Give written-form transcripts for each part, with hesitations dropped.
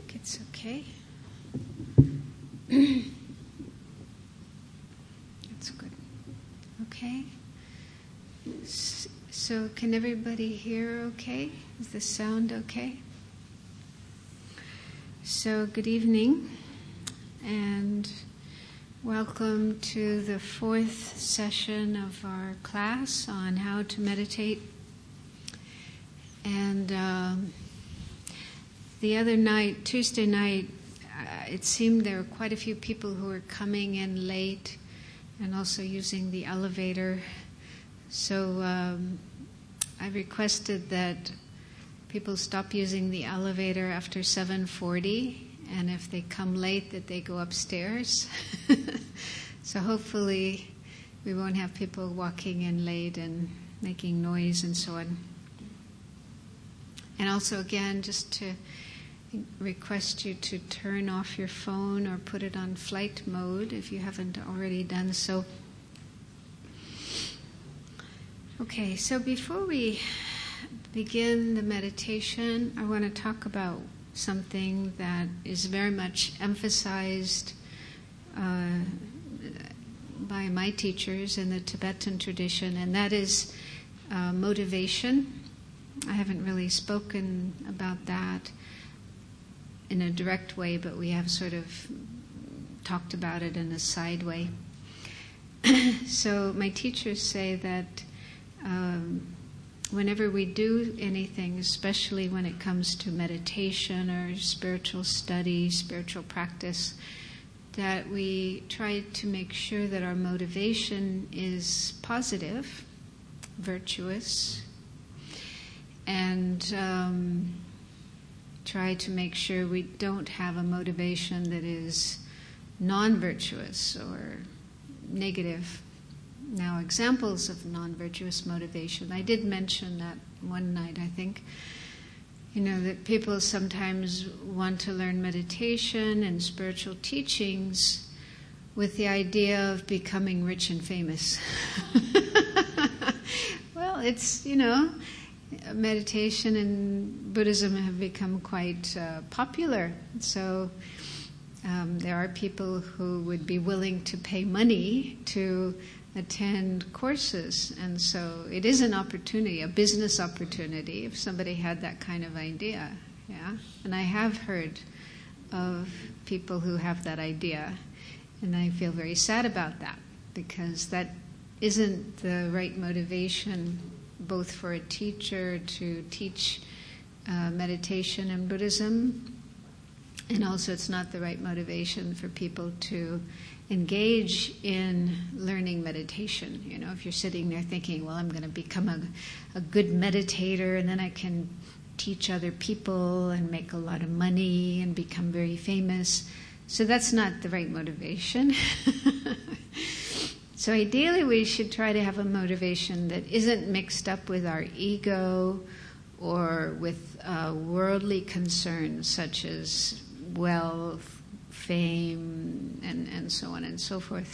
think it's okay. That's good. Okay. So can everybody hear okay? Is the sound okay? So good evening and welcome to the fourth session of our class on how to meditate. And the other night, Tuesday night, it seemed there were quite a few people who were coming in late and also using the elevator. So I requested that people stop using the elevator after 7:40, and if they come late, that they go upstairs. So hopefully we won't have people walking in late and making noise and so on. And also, again, just to request you to turn off your phone or put it on flight mode if you haven't already done so. Okay, so before we begin the meditation, I want to talk about something that is very much emphasized by my teachers in the Tibetan tradition, and that is motivation. I haven't really spoken about that in a direct way, but we have sort of talked about it in a side way. So my teachers say that whenever we do anything, especially when it comes to meditation or spiritual study, spiritual practice, that we try to make sure that our motivation is positive, virtuous, and try to make sure we don't have a motivation that is non-virtuous or negative. Now, examples of non-virtuous motivation, I did mention that one night, I think, that people sometimes want to learn meditation and spiritual teachings with the idea of becoming rich and famous. Well, it's, meditation and Buddhism have become quite popular. So there are people who would be willing to pay money to attend courses. And so it is an opportunity, a business opportunity, if somebody had that kind of idea. Yeah. And I have heard of people who have that idea. And I feel very sad about that, because that isn't the right motivation both for a teacher to teach meditation and Buddhism, and also it's not the right motivation for people to engage in learning meditation. If you're sitting there thinking, well, I'm going to become a good meditator and then I can teach other people and make a lot of money and become very famous. So that's not the right motivation. So ideally we should try to have a motivation that isn't mixed up with our ego or with worldly concerns such as wealth, fame, and so on and so forth.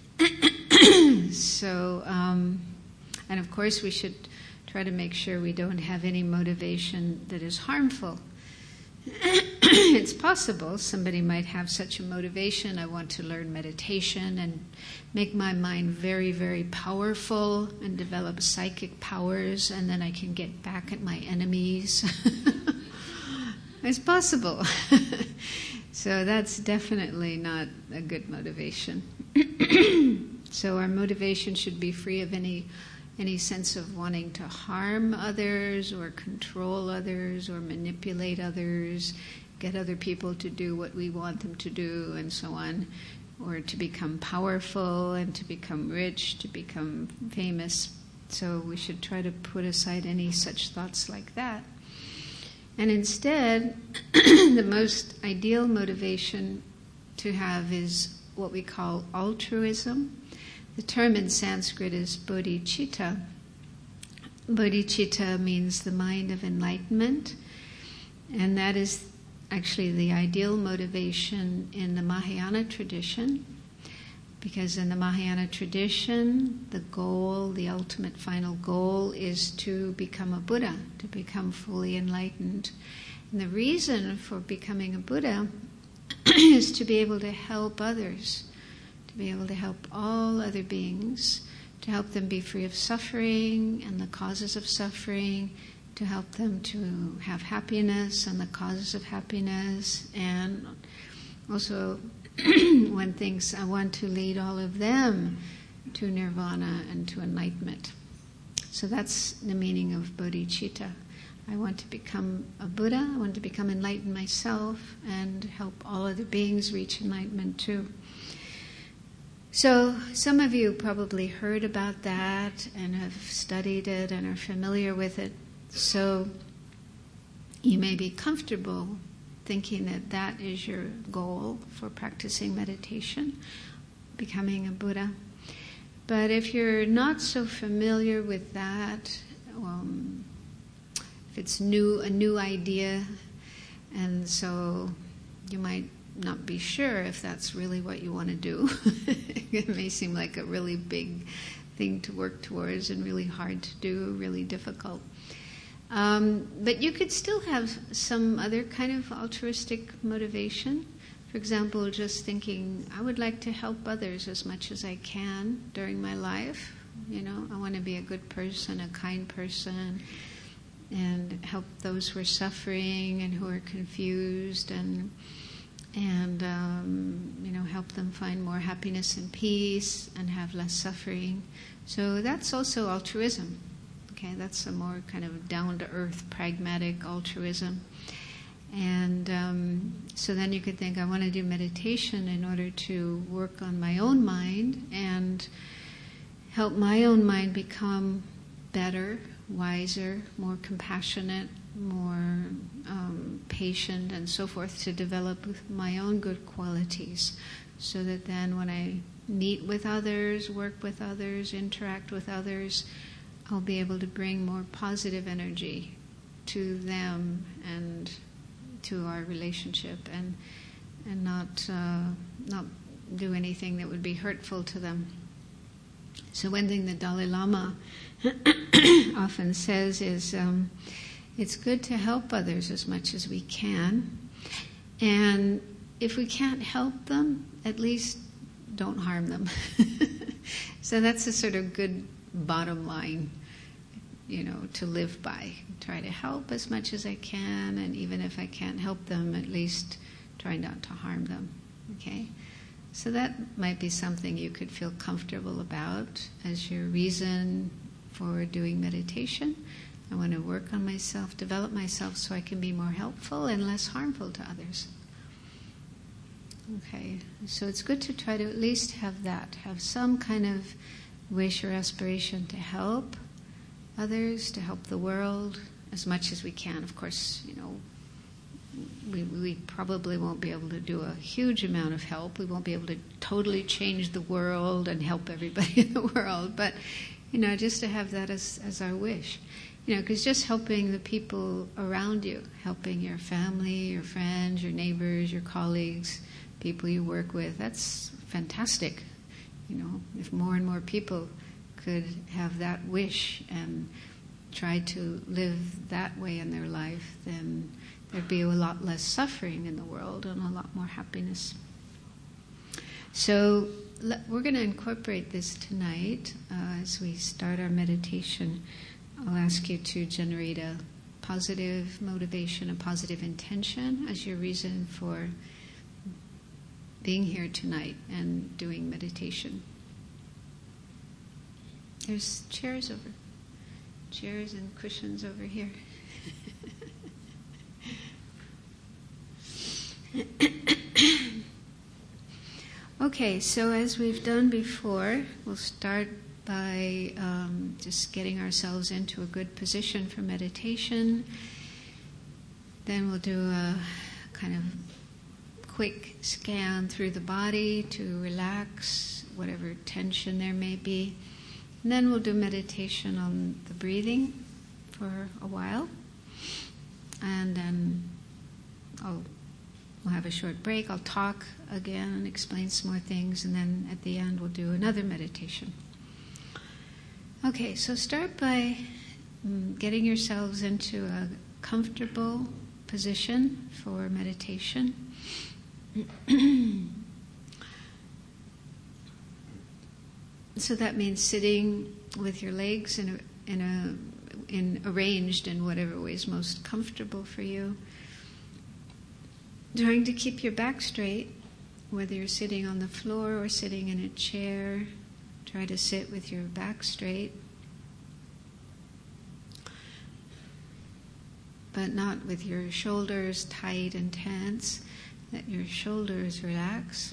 So, and of course we should try to make sure we don't have any motivation that is harmful. It's possible somebody might have such a motivation. I want to learn meditation and make my mind very, very powerful and develop psychic powers, and then I can get back at my enemies. It's possible. So that's definitely not a good motivation. So our motivation should be free of any sense of wanting to harm others or control others or manipulate others, get other people to do what we want them to do and so on, or to become powerful and to become rich, to become famous. So we should try to put aside any such thoughts like that. And instead, the most ideal motivation to have is what we call altruism. The term in Sanskrit is bodhicitta. Bodhicitta means the mind of enlightenment, and that is actually the ideal motivation in the Mahayana tradition, because in the Mahayana tradition, the goal, the ultimate final goal, is to become a Buddha, to become fully enlightened. And the reason for becoming a Buddha is to be able to help others, to be able to help all other beings, to help them be free of suffering and the causes of suffering, to help them to have happiness and the causes of happiness, and also one thinks, I want to lead all of them to nirvana and to enlightenment. So that's the meaning of bodhicitta. I want to become a Buddha, I want to become enlightened myself and help all other beings reach enlightenment too. So some of you probably heard about that and have studied it and are familiar with it. So you may be comfortable thinking that that is your goal for practicing meditation, becoming a Buddha. But if you're not so familiar with that, if it's a new idea, and so you might not be sure if that's really what you want to do. It may seem like a really big thing to work towards and really hard to do, really difficult. But you could still have some other kind of altruistic motivation. For example, just thinking, I would like to help others as much as I can during my life. You know, I want to be a good person, a kind person, and help those who are suffering and who are confused, and help them find more happiness and peace and have less suffering. So that's also altruism. Okay, that's a more kind of down-to-earth, pragmatic altruism. And so then you could think, I want to do meditation in order to work on my own mind and help my own mind become better, wiser, more compassionate, more patient, and so forth, to develop my own good qualities, so that then when I meet with others, work with others, interact with others, I'll be able to bring more positive energy to them and to our relationship, and not do anything that would be hurtful to them. So one thing the Dalai Lama often says is, it's good to help others as much as we can, and if we can't help them, at least don't harm them. So that's a sort of good bottom line, to live by. Try to help as much as I can, and even if I can't help them, at least try not to harm them. Okay? So that might be something you could feel comfortable about as your reason for doing meditation. I want to work on myself, develop myself so I can be more helpful and less harmful to others. Okay, so it's good to try to at least have that, have some kind of wish or aspiration to help others, to help the world as much as we can. Of course, we probably won't be able to do a huge amount of help. We won't be able to totally change the world and help everybody in the world, but just to have that as our wish. Because just helping the people around you, helping your family, your friends, your neighbors, your colleagues, people you work with, that's fantastic. If more and more people could have that wish and try to live that way in their life, then there'd be a lot less suffering in the world and a lot more happiness. So we're going to incorporate this tonight as we start our meditation. I'll ask you to generate a positive motivation, a positive intention as your reason for being here tonight and doing meditation. There's chairs and cushions over here. Okay, so as we've done before, we'll start by just getting ourselves into a good position for meditation. Then we'll do a kind of quick scan through the body to relax whatever tension there may be. And then we'll do meditation on the breathing for a while. And then we'll have a short break. I'll talk again and explain some more things. And then at the end we'll do another meditation. Okay, so start by getting yourselves into a comfortable position for meditation. So that means sitting with your legs arranged in whatever way is most comfortable for you. Trying to keep your back straight, whether you're sitting on the floor or sitting in a chair. Try to sit with your back straight, but not with your shoulders tight and tense. Let your shoulders relax.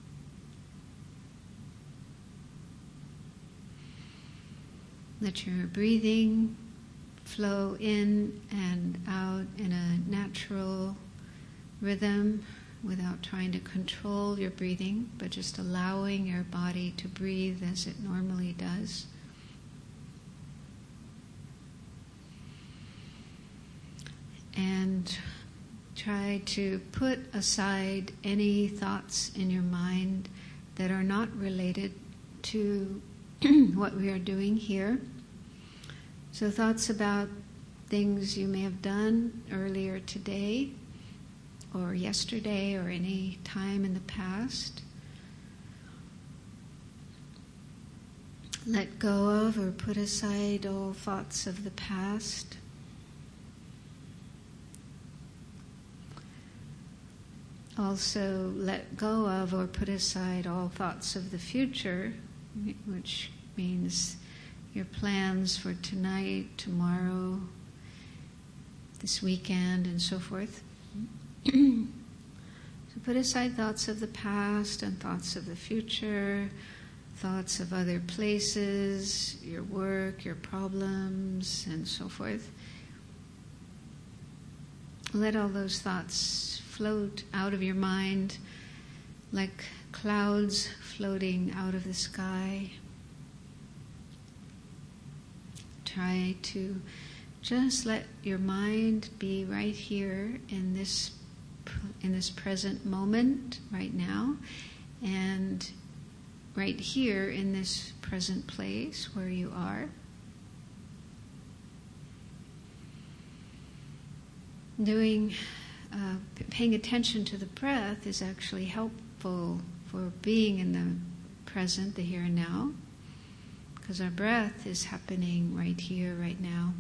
Let your breathing flow in and out in a natural rhythm without trying to control your breathing, but just allowing your body to breathe as it normally does. And try to put aside any thoughts in your mind that are not related to what we are doing here. So thoughts about things you may have done earlier today or yesterday or any time in the past. Let go of or put aside all thoughts of the past. Also let go of or put aside all thoughts of the future, which means your plans for tonight, tomorrow, this weekend, and so forth. So put aside thoughts of the past and thoughts of the future, thoughts of other places, your work, your problems, and so forth. Let all those thoughts float out of your mind like clouds floating out of the sky. Try to just let your mind be right here in this present moment, right now, and right here in this present place where you are. Paying attention to the breath is actually helpful for being in the present, the here and now, because our breath is happening right here, right now.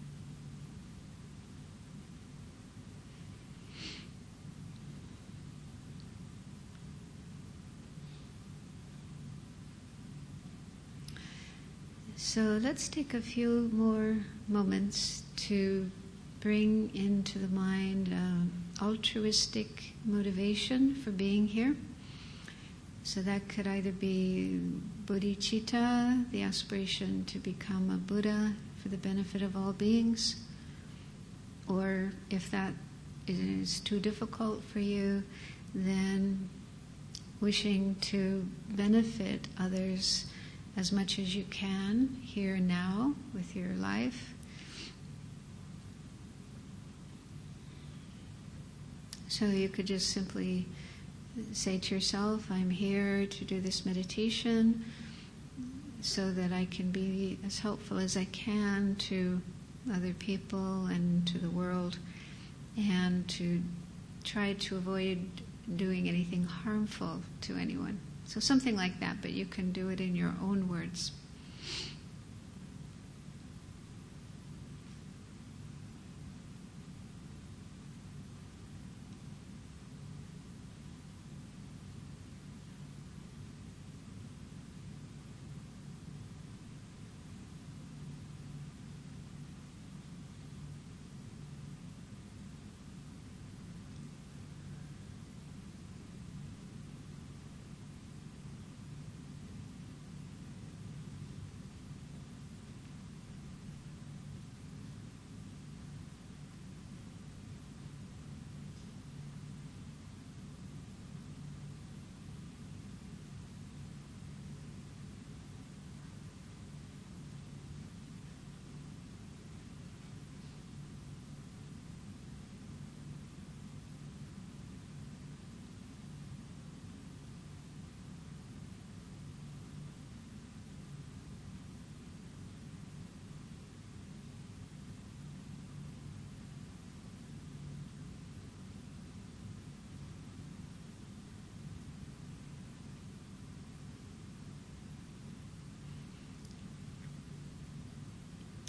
So let's take a few more moments to bring into the mind altruistic motivation for being here. So that could either be bodhicitta, the aspiration to become a Buddha for the benefit of all beings, or if that is too difficult for you, then wishing to benefit others as much as you can here and now with your life. So you could just simply say to yourself, I'm here to do this meditation so that I can be as helpful as I can to other people and to the world, and to try to avoid doing anything harmful to anyone. So something like that, but you can do it in your own words.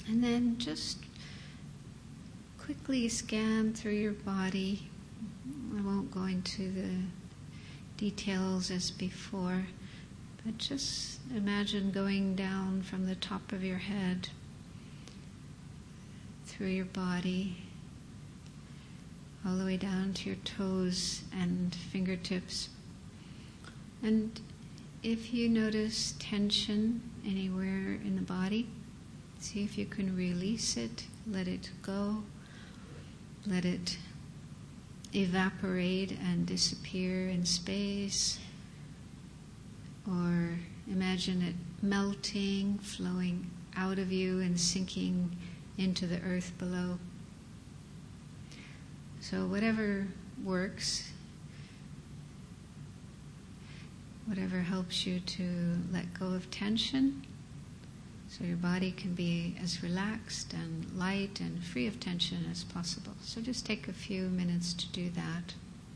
And then just quickly scan through your body. I won't go into the details as before, but just imagine going down from the top of your head through your body, all the way down to your toes and fingertips. And if you notice tension anywhere in the body, see if you can release it, let it go, let it evaporate and disappear in space, or imagine it melting, flowing out of you and sinking into the earth below. So whatever works, whatever helps you to let go of tension, so your body can be as relaxed and light and free of tension as possible. So just take a few minutes to do that.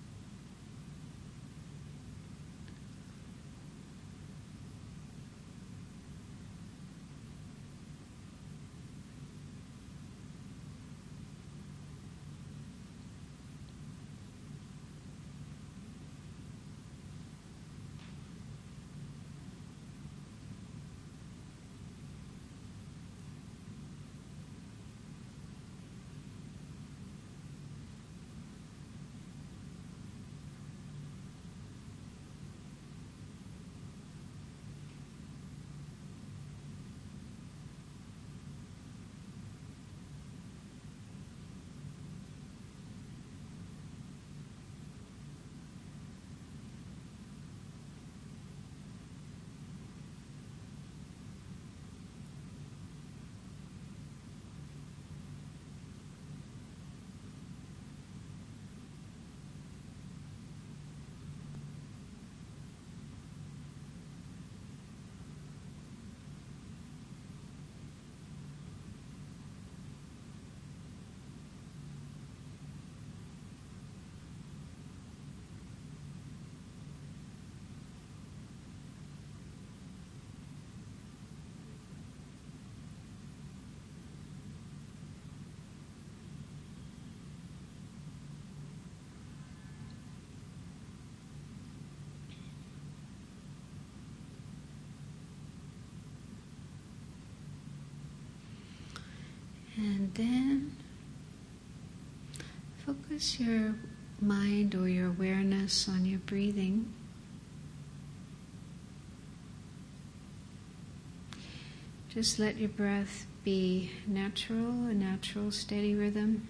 And then focus your mind or your awareness on your breathing. Just let your breath be natural, a natural, steady rhythm.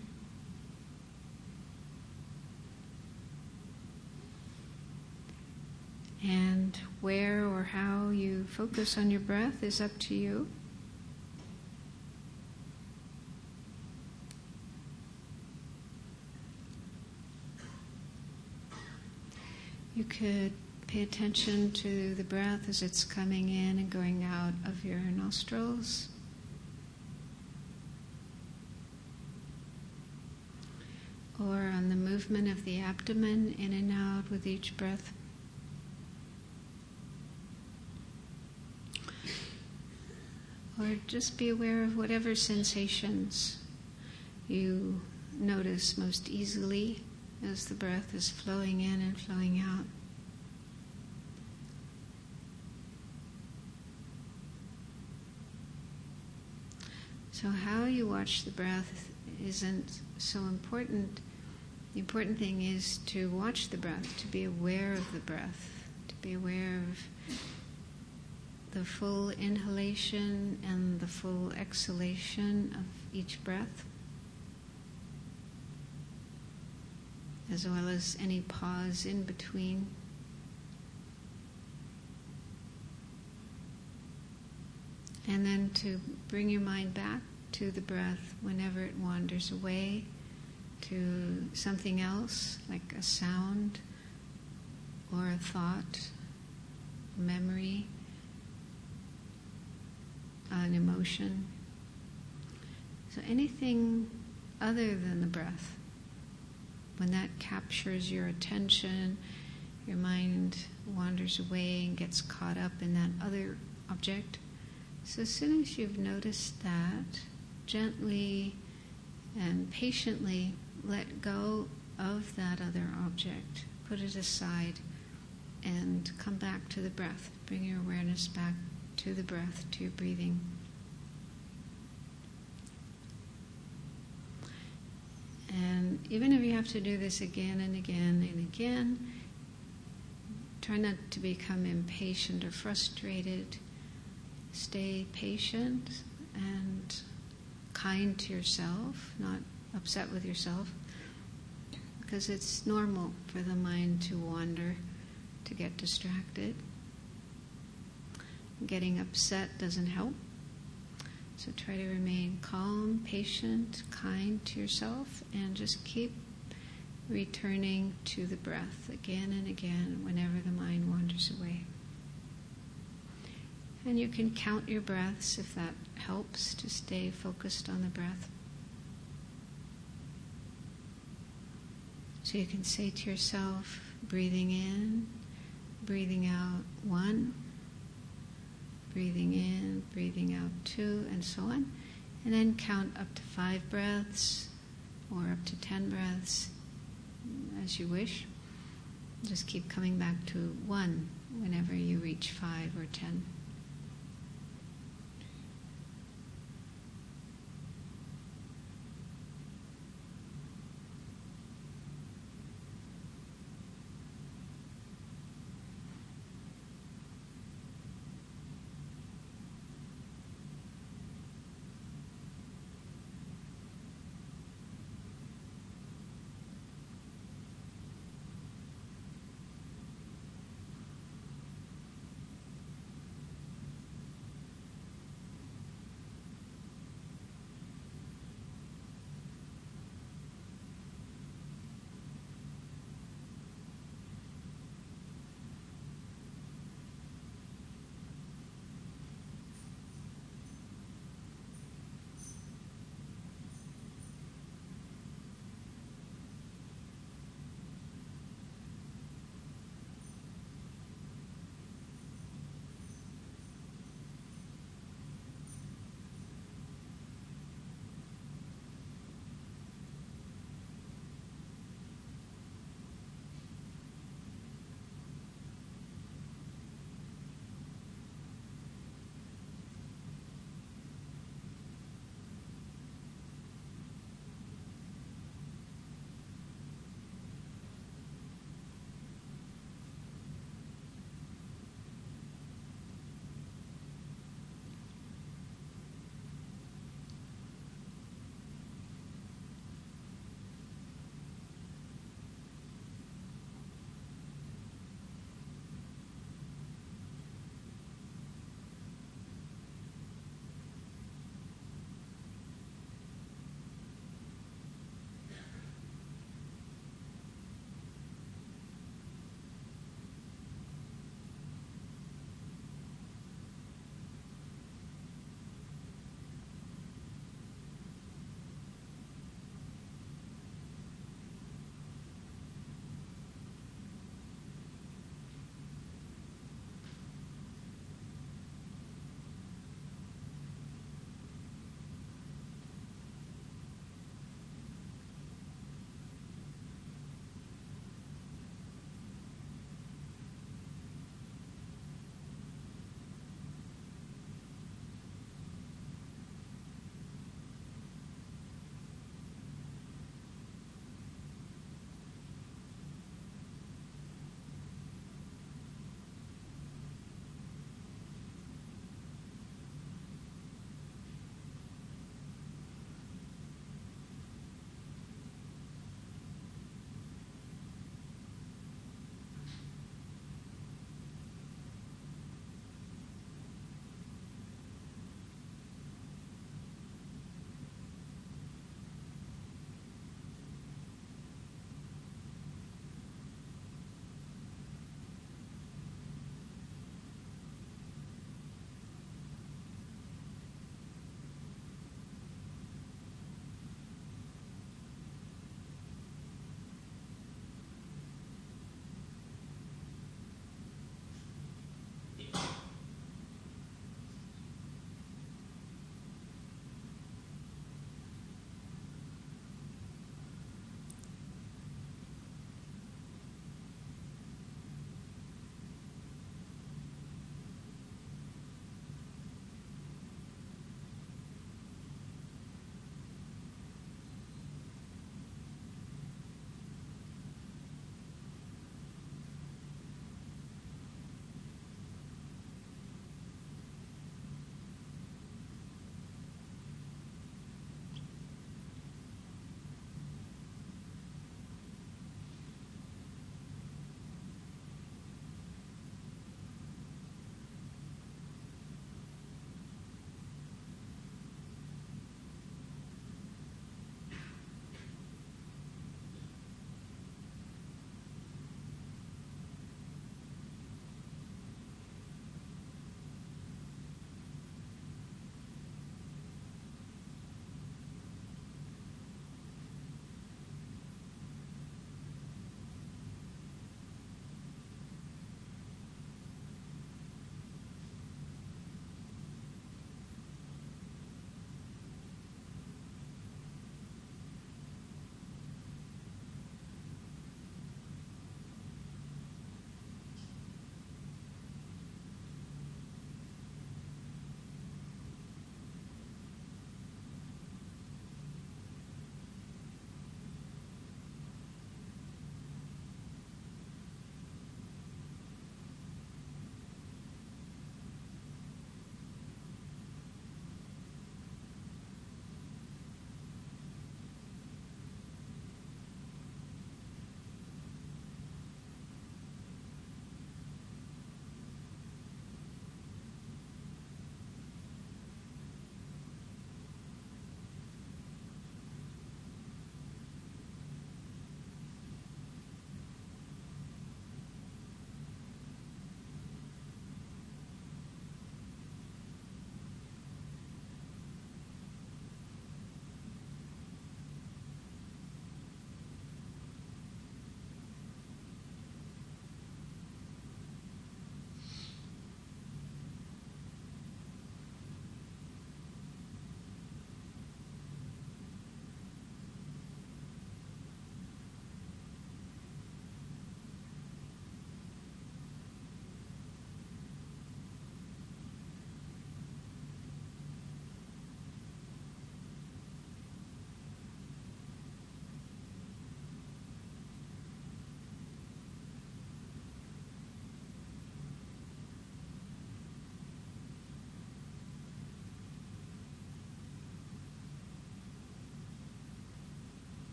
And where or how you focus on your breath is up to you. You could pay attention to the breath as it's coming in and going out of your nostrils. Or on the movement of the abdomen in and out with each breath. Or just be aware of whatever sensations you notice most easily as the breath is flowing in and flowing out. So how you watch the breath isn't so important. The important thing is to watch the breath, to be aware of the breath, to be aware of the full inhalation and the full exhalation of each breath, as well as any pause in between. And then to bring your mind back to the breath whenever it wanders away to something else, like a sound or a thought, a memory, an emotion. So anything other than the breath, when that captures your attention, your mind wanders away and gets caught up in that other object. So as soon as you've noticed that, gently and patiently let go of that other object. Put it aside and come back to the breath. Bring your awareness back to the breath, to your breathing. And even if you have to do this again and again and again, try not to become impatient or frustrated. Stay patient and kind to yourself, not upset with yourself, because it's normal for the mind to wander, to get distracted. Getting upset doesn't help. So try to remain calm, patient, kind to yourself, and just keep returning to the breath again and again whenever the mind wanders away. And you can count your breaths if that helps to stay focused on the breath. So you can say to yourself, breathing in, breathing out 1, breathing in, breathing out 2, and so on. And then count up to 5 breaths or up to 10 breaths as you wish. Just keep coming back to 1 whenever you reach 5 or 10.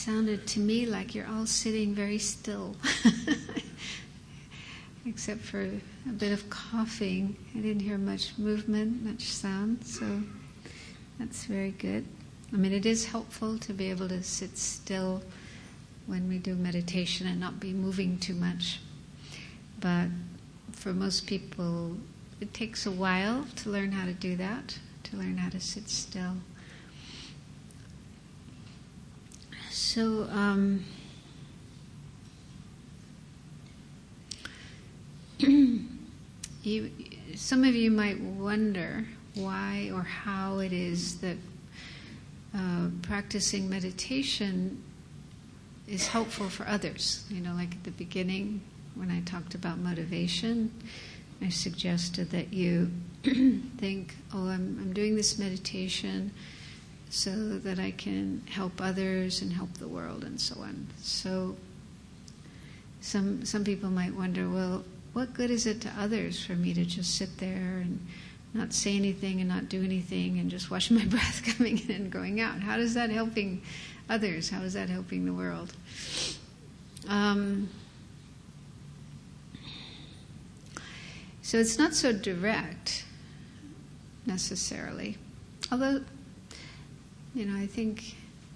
sounded to me like you're all sitting very still. Except for a bit of coughing. I didn't hear much movement, much sound, so that's very good. I mean, it is helpful to be able to sit still when we do meditation and not be moving too much. But for most people, it takes a while to learn how to do that, to learn how to sit still. So, some of you might wonder why or how it is that practicing meditation is helpful for others. You know, like at the beginning when I talked about motivation, I suggested that you think, oh, I'm doing this meditation so that I can help others and help the world and so on. So some people might wonder, well, what good is it to others for me to just sit there and not say anything and not do anything and just watch my breath coming in and going out? How is that helping others? How is that helping the world? So it's not so direct, necessarily. Although, I think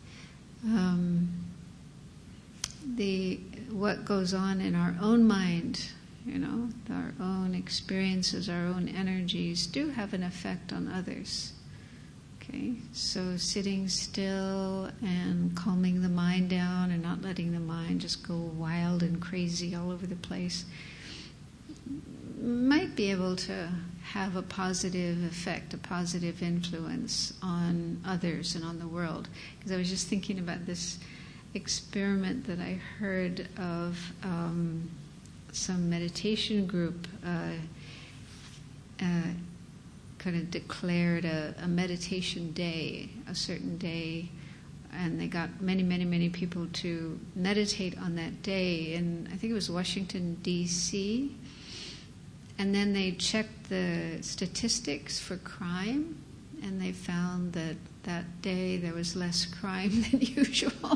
what goes on in our own mind, our own experiences, our own energies do have an effect on others. Okay, so sitting still and calming the mind down and not letting the mind just go wild and crazy all over the place might be able to have a positive effect, a positive influence on others and on the world. Because I was just thinking about this experiment that I heard of some meditation group kind of declared a meditation day, a certain day, and they got many, many, many people to meditate on that day. And I think it was Washington, D.C., and then they checked the statistics for crime, and they found that that day there was less crime than usual.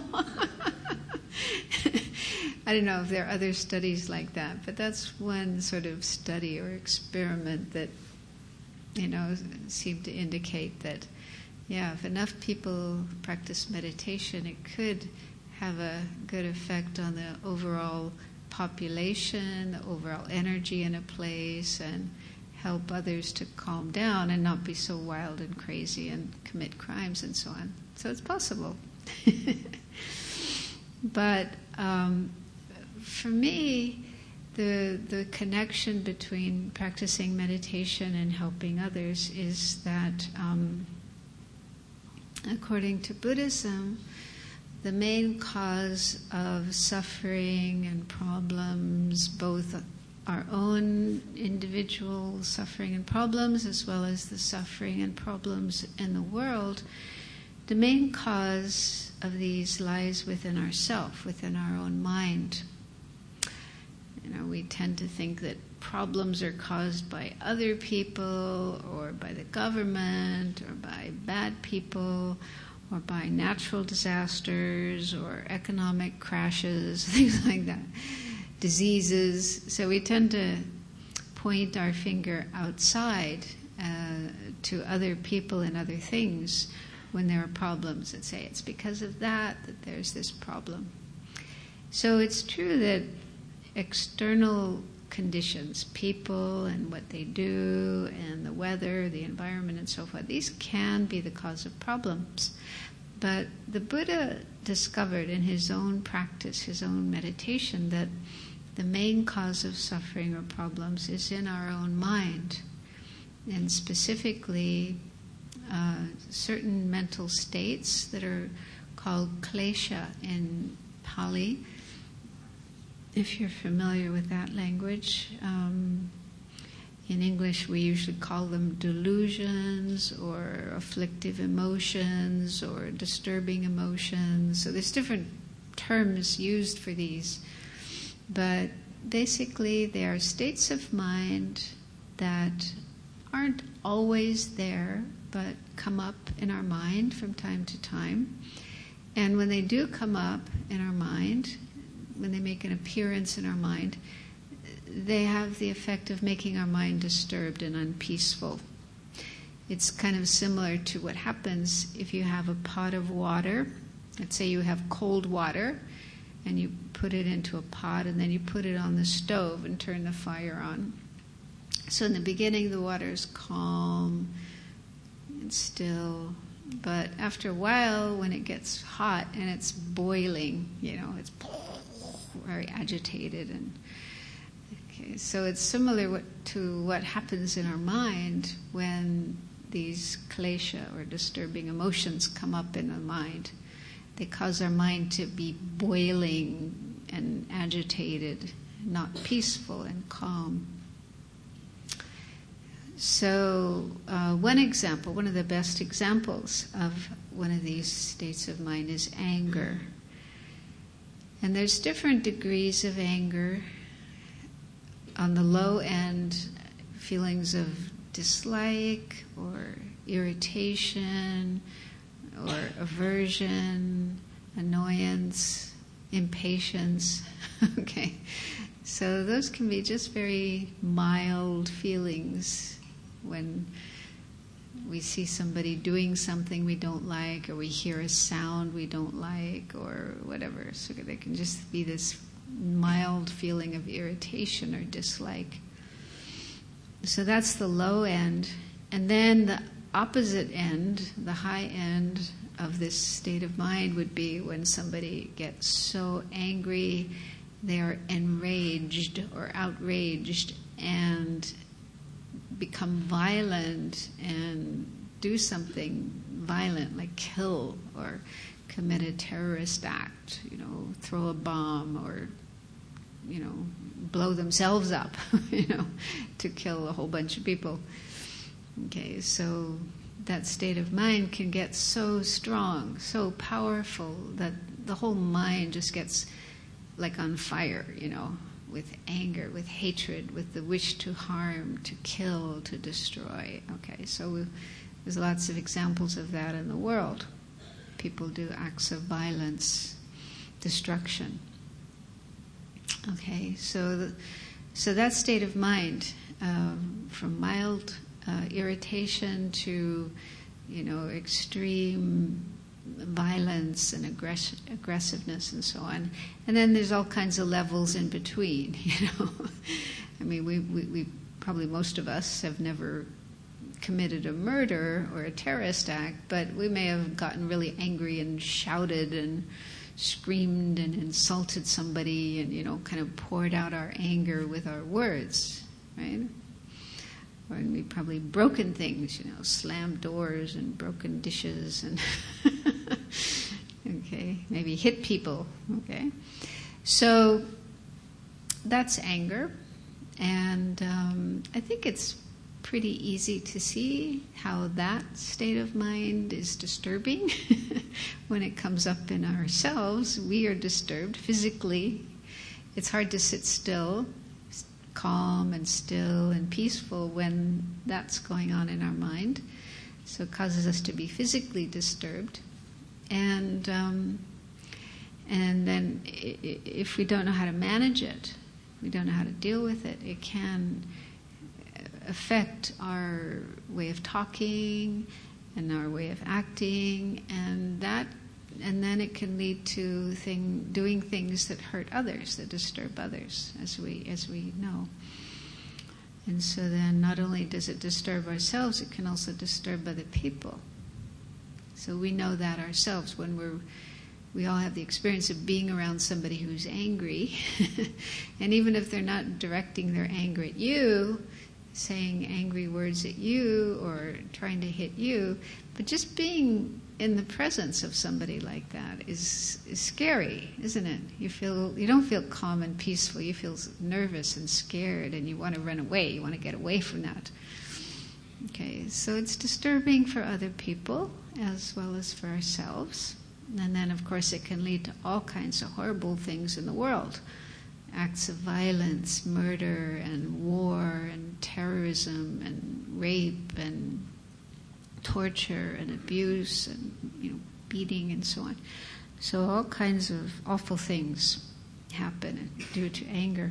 I don't know if there are other studies like that, but that's one sort of study or experiment that, seemed to indicate that, if enough people practice meditation, it could have a good effect on the overall population, the overall energy in a place, and help others to calm down and not be so wild and crazy and commit crimes and so on. So it's possible. But for me, the connection between practicing meditation and helping others is that, according to Buddhism, the main cause of suffering and problems, both our own individual suffering and problems as well as the suffering and problems in the world, the main cause of these lies within ourself, within our own mind. We tend to think that problems are caused by other people or by the government or by bad people or by natural disasters or economic crashes, things like that, diseases. So we tend to point our finger outside to other people and other things when there are problems and say it's because of that there's this problem. So it's true that external conditions, people and what they do and the weather, the environment and so forth, these can be the cause of problems. But the Buddha discovered in his own practice, his own meditation, that the main cause of suffering or problems is in our own mind. And specifically, certain mental states that are called klesha in Pali. If you're familiar with that language, in English we usually call them delusions or afflictive emotions or disturbing emotions. So there's different terms used for these. But basically they are states of mind that aren't always there but come up in our mind from time to time. And when they do come up in our mind, when they make an appearance in our mind, they have the effect of making our mind disturbed and unpeaceful. It's kind of similar to what happens if you have a pot of water. Let's say you have cold water, and you put it into a pot, and then you put it on the stove and turn the fire on. So in the beginning, the water is calm and still. But after a while, when it gets hot and it's boiling, it's very agitated. So it's similar to what happens in our mind when these klesha, or disturbing emotions, come up in the mind. They cause our mind to be boiling and agitated, not peaceful and calm. So one of the best examples of one of these states of mind is anger. And there's different degrees of anger. On the low end, feelings of dislike or irritation or aversion, annoyance, impatience. Okay, so those can be just very mild feelings when we see somebody doing something we don't like, or we hear a sound we don't like, or whatever. So they can just be this mild feeling of irritation or dislike. So that's the low end. And then the opposite end, the high end of this state of mind, would be when somebody gets so angry they are enraged or outraged and become violent and do something violent, like kill or commit a terrorist act, throw a bomb, or blow themselves up, to kill a whole bunch of people. Okay, so that state of mind can get so strong, so powerful, that the whole mind just gets like on fire, with anger, with hatred, with the wish to harm, to kill, to destroy. Okay, so there's lots of examples of that in the world. People do acts of violence, destruction. Okay, so that state of mind, from mild irritation to, extreme violence and aggressiveness and so on. And then there's all kinds of levels in between, I mean, we probably, most of us have never committed a murder or a terrorist act, but we may have gotten really angry and shouted and screamed and insulted somebody and, kind of poured out our anger with our words, right? Or we probably broken things, slammed doors and broken dishes and okay, maybe hit people, okay? So that's anger, and I think it's pretty easy to see how that state of mind is disturbing. When it comes up in ourselves, we are disturbed physically. It's hard to sit still, calm and still and peaceful when that's going on in our mind. So it causes us to be physically disturbed. And then if we don't know how to manage it, we don't know how to deal with it, it can affect our way of talking and our way of acting, and then it can lead to doing things that hurt others, that disturb others, as we know. And so then not only does it disturb ourselves, it can also disturb other people. So we know that ourselves when we all have the experience of being around somebody who's angry, and even if they're not directing their anger at you, saying angry words at you or trying to hit you, but just being in the presence of somebody like that is scary, isn't it? You don't feel calm and peaceful. You feel nervous and scared, and you want to run away. You want to get away from that. Okay, so it's disturbing for other people as well as for ourselves. And then, of course, it can lead to all kinds of horrible things in the world. Acts of violence, murder and war and terrorism and rape and torture and abuse and beating and so on. So all kinds of awful things happen due to anger.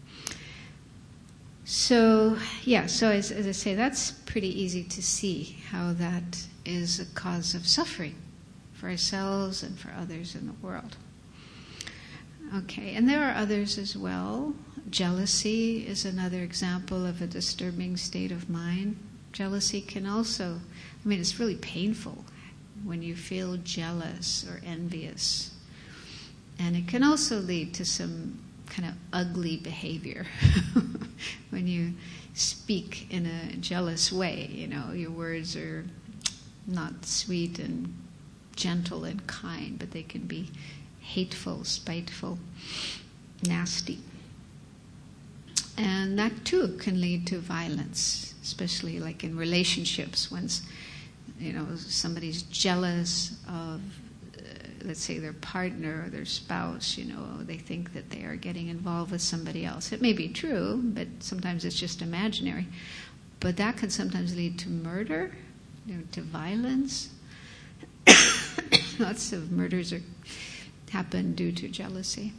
So, as I say, that's pretty easy to see how that is a cause of suffering for ourselves and for others in the world. Okay, and there are others as well. Jealousy is another example of a disturbing state of mind. Jealousy can also, it's really painful when you feel jealous or envious. And it can also lead to some kind of ugly behavior when you speak in a jealous way. Your words are not sweet and gentle and kind, but they can be hateful, spiteful, nasty. And that too can lead to violence, especially like in relationships when somebody's jealous of let's say their partner or their spouse, they think that they are getting involved with somebody else. It may be true, but sometimes it's just imaginary. But that can sometimes lead to murder, to violence. Lots of murders happen due to jealousy.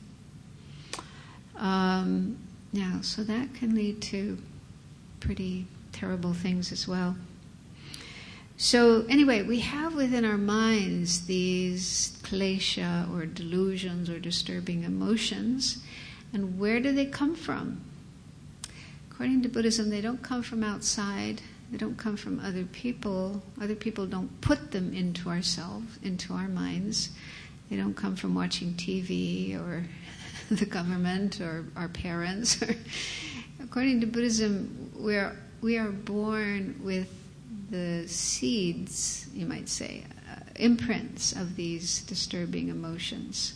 So that can lead to pretty terrible things as well. So anyway, we have within our minds these klesha or delusions or disturbing emotions. And where do they come from? According to Buddhism, they don't come from outside. They don't come from other people. Other people don't put them into ourselves, into our minds. They don't come from watching TV or the government or our parents. According to Buddhism, we are born with the seeds, you might say, imprints of these disturbing emotions.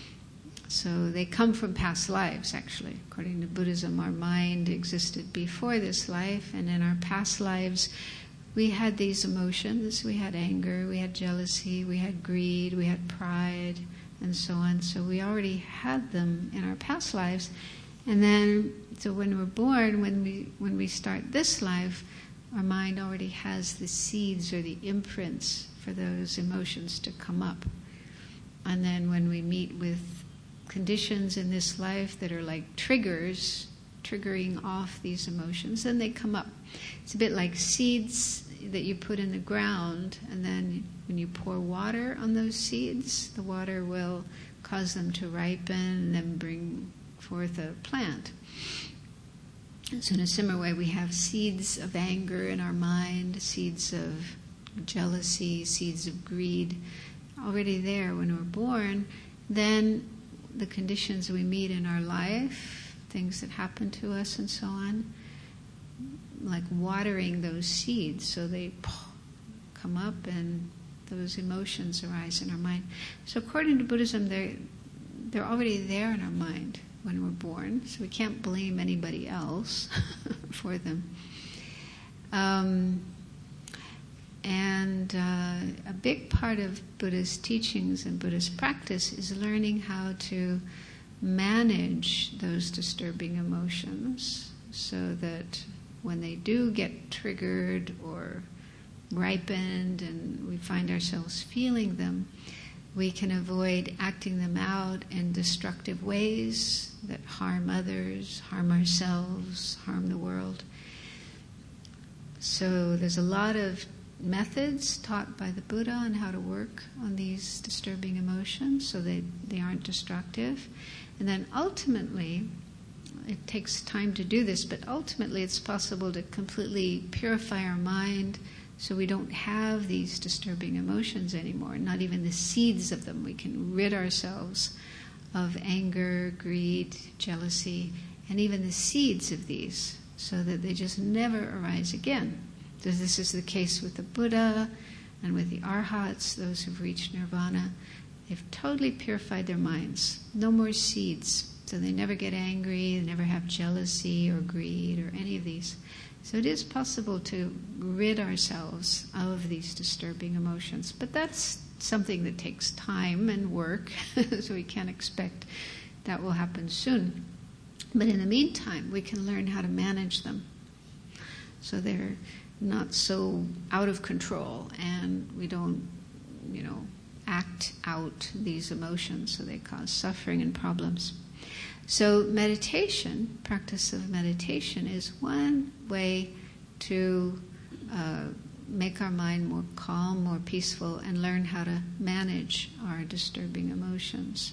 So they come from past lives, actually. According to Buddhism, our mind existed before this life, and in our past lives, we had these emotions. We had anger, we had jealousy, we had greed, we had pride, and so on. So we already had them in our past lives. And then, so when we're born, when we start this life, our mind already has the seeds or the imprints for those emotions to come up. And then when we meet with conditions in this life that are like triggering off these emotions, then they come up. It's a bit like seeds that you put in the ground, and then when you pour water on those seeds, the water will cause them to ripen and then bring forth a plant. So in a similar way, we have seeds of anger in our mind, seeds of jealousy, seeds of greed, already there when we're born. Then the conditions we meet in our life, things that happen to us and so on, like watering those seeds, so they come up and those emotions arise in our mind. So according to Buddhism, they're already there in our mind when we're born, so we can't blame anybody else for them. And a big part of Buddhist teachings and Buddhist practice is learning how to manage those disturbing emotions so that when they do get triggered or ripened and we find ourselves feeling them, we can avoid acting them out in destructive ways that harm others, harm ourselves, harm the world. So there's a lot of methods taught by the Buddha on how to work on these disturbing emotions so they aren't destructive. And then ultimately, it takes time to do this, but ultimately it's possible to completely purify our mind so we don't have these disturbing emotions anymore, not even the seeds of them. We can rid ourselves of anger, greed, jealousy, and even the seeds of these so that they just never arise again. So this is the case with the Buddha and with the Arhats, those who've reached nirvana. They've totally purified their minds. No more seeds. So they never get angry, they never have jealousy or greed or any of these. So it is possible to rid ourselves of these disturbing emotions. But that's something that takes time and work, so we can't expect that will happen soon. But in the meantime, we can learn how to manage them so they're not so out of control and we don't, act out these emotions, so they cause suffering and problems. So meditation, practice of meditation, is one way to make our mind more calm, more peaceful, and learn how to manage our disturbing emotions.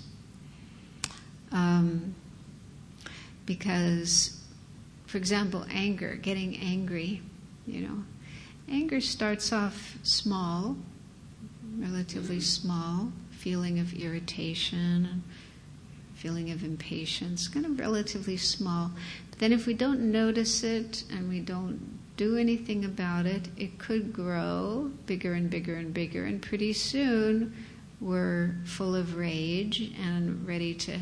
Because, for example, anger, getting angry, anger starts off small, relatively small, feeling of irritation, feeling of impatience, kind of relatively small. But then if we don't notice it and we don't do anything about it, it could grow bigger and bigger and bigger, and pretty soon we're full of rage and ready to,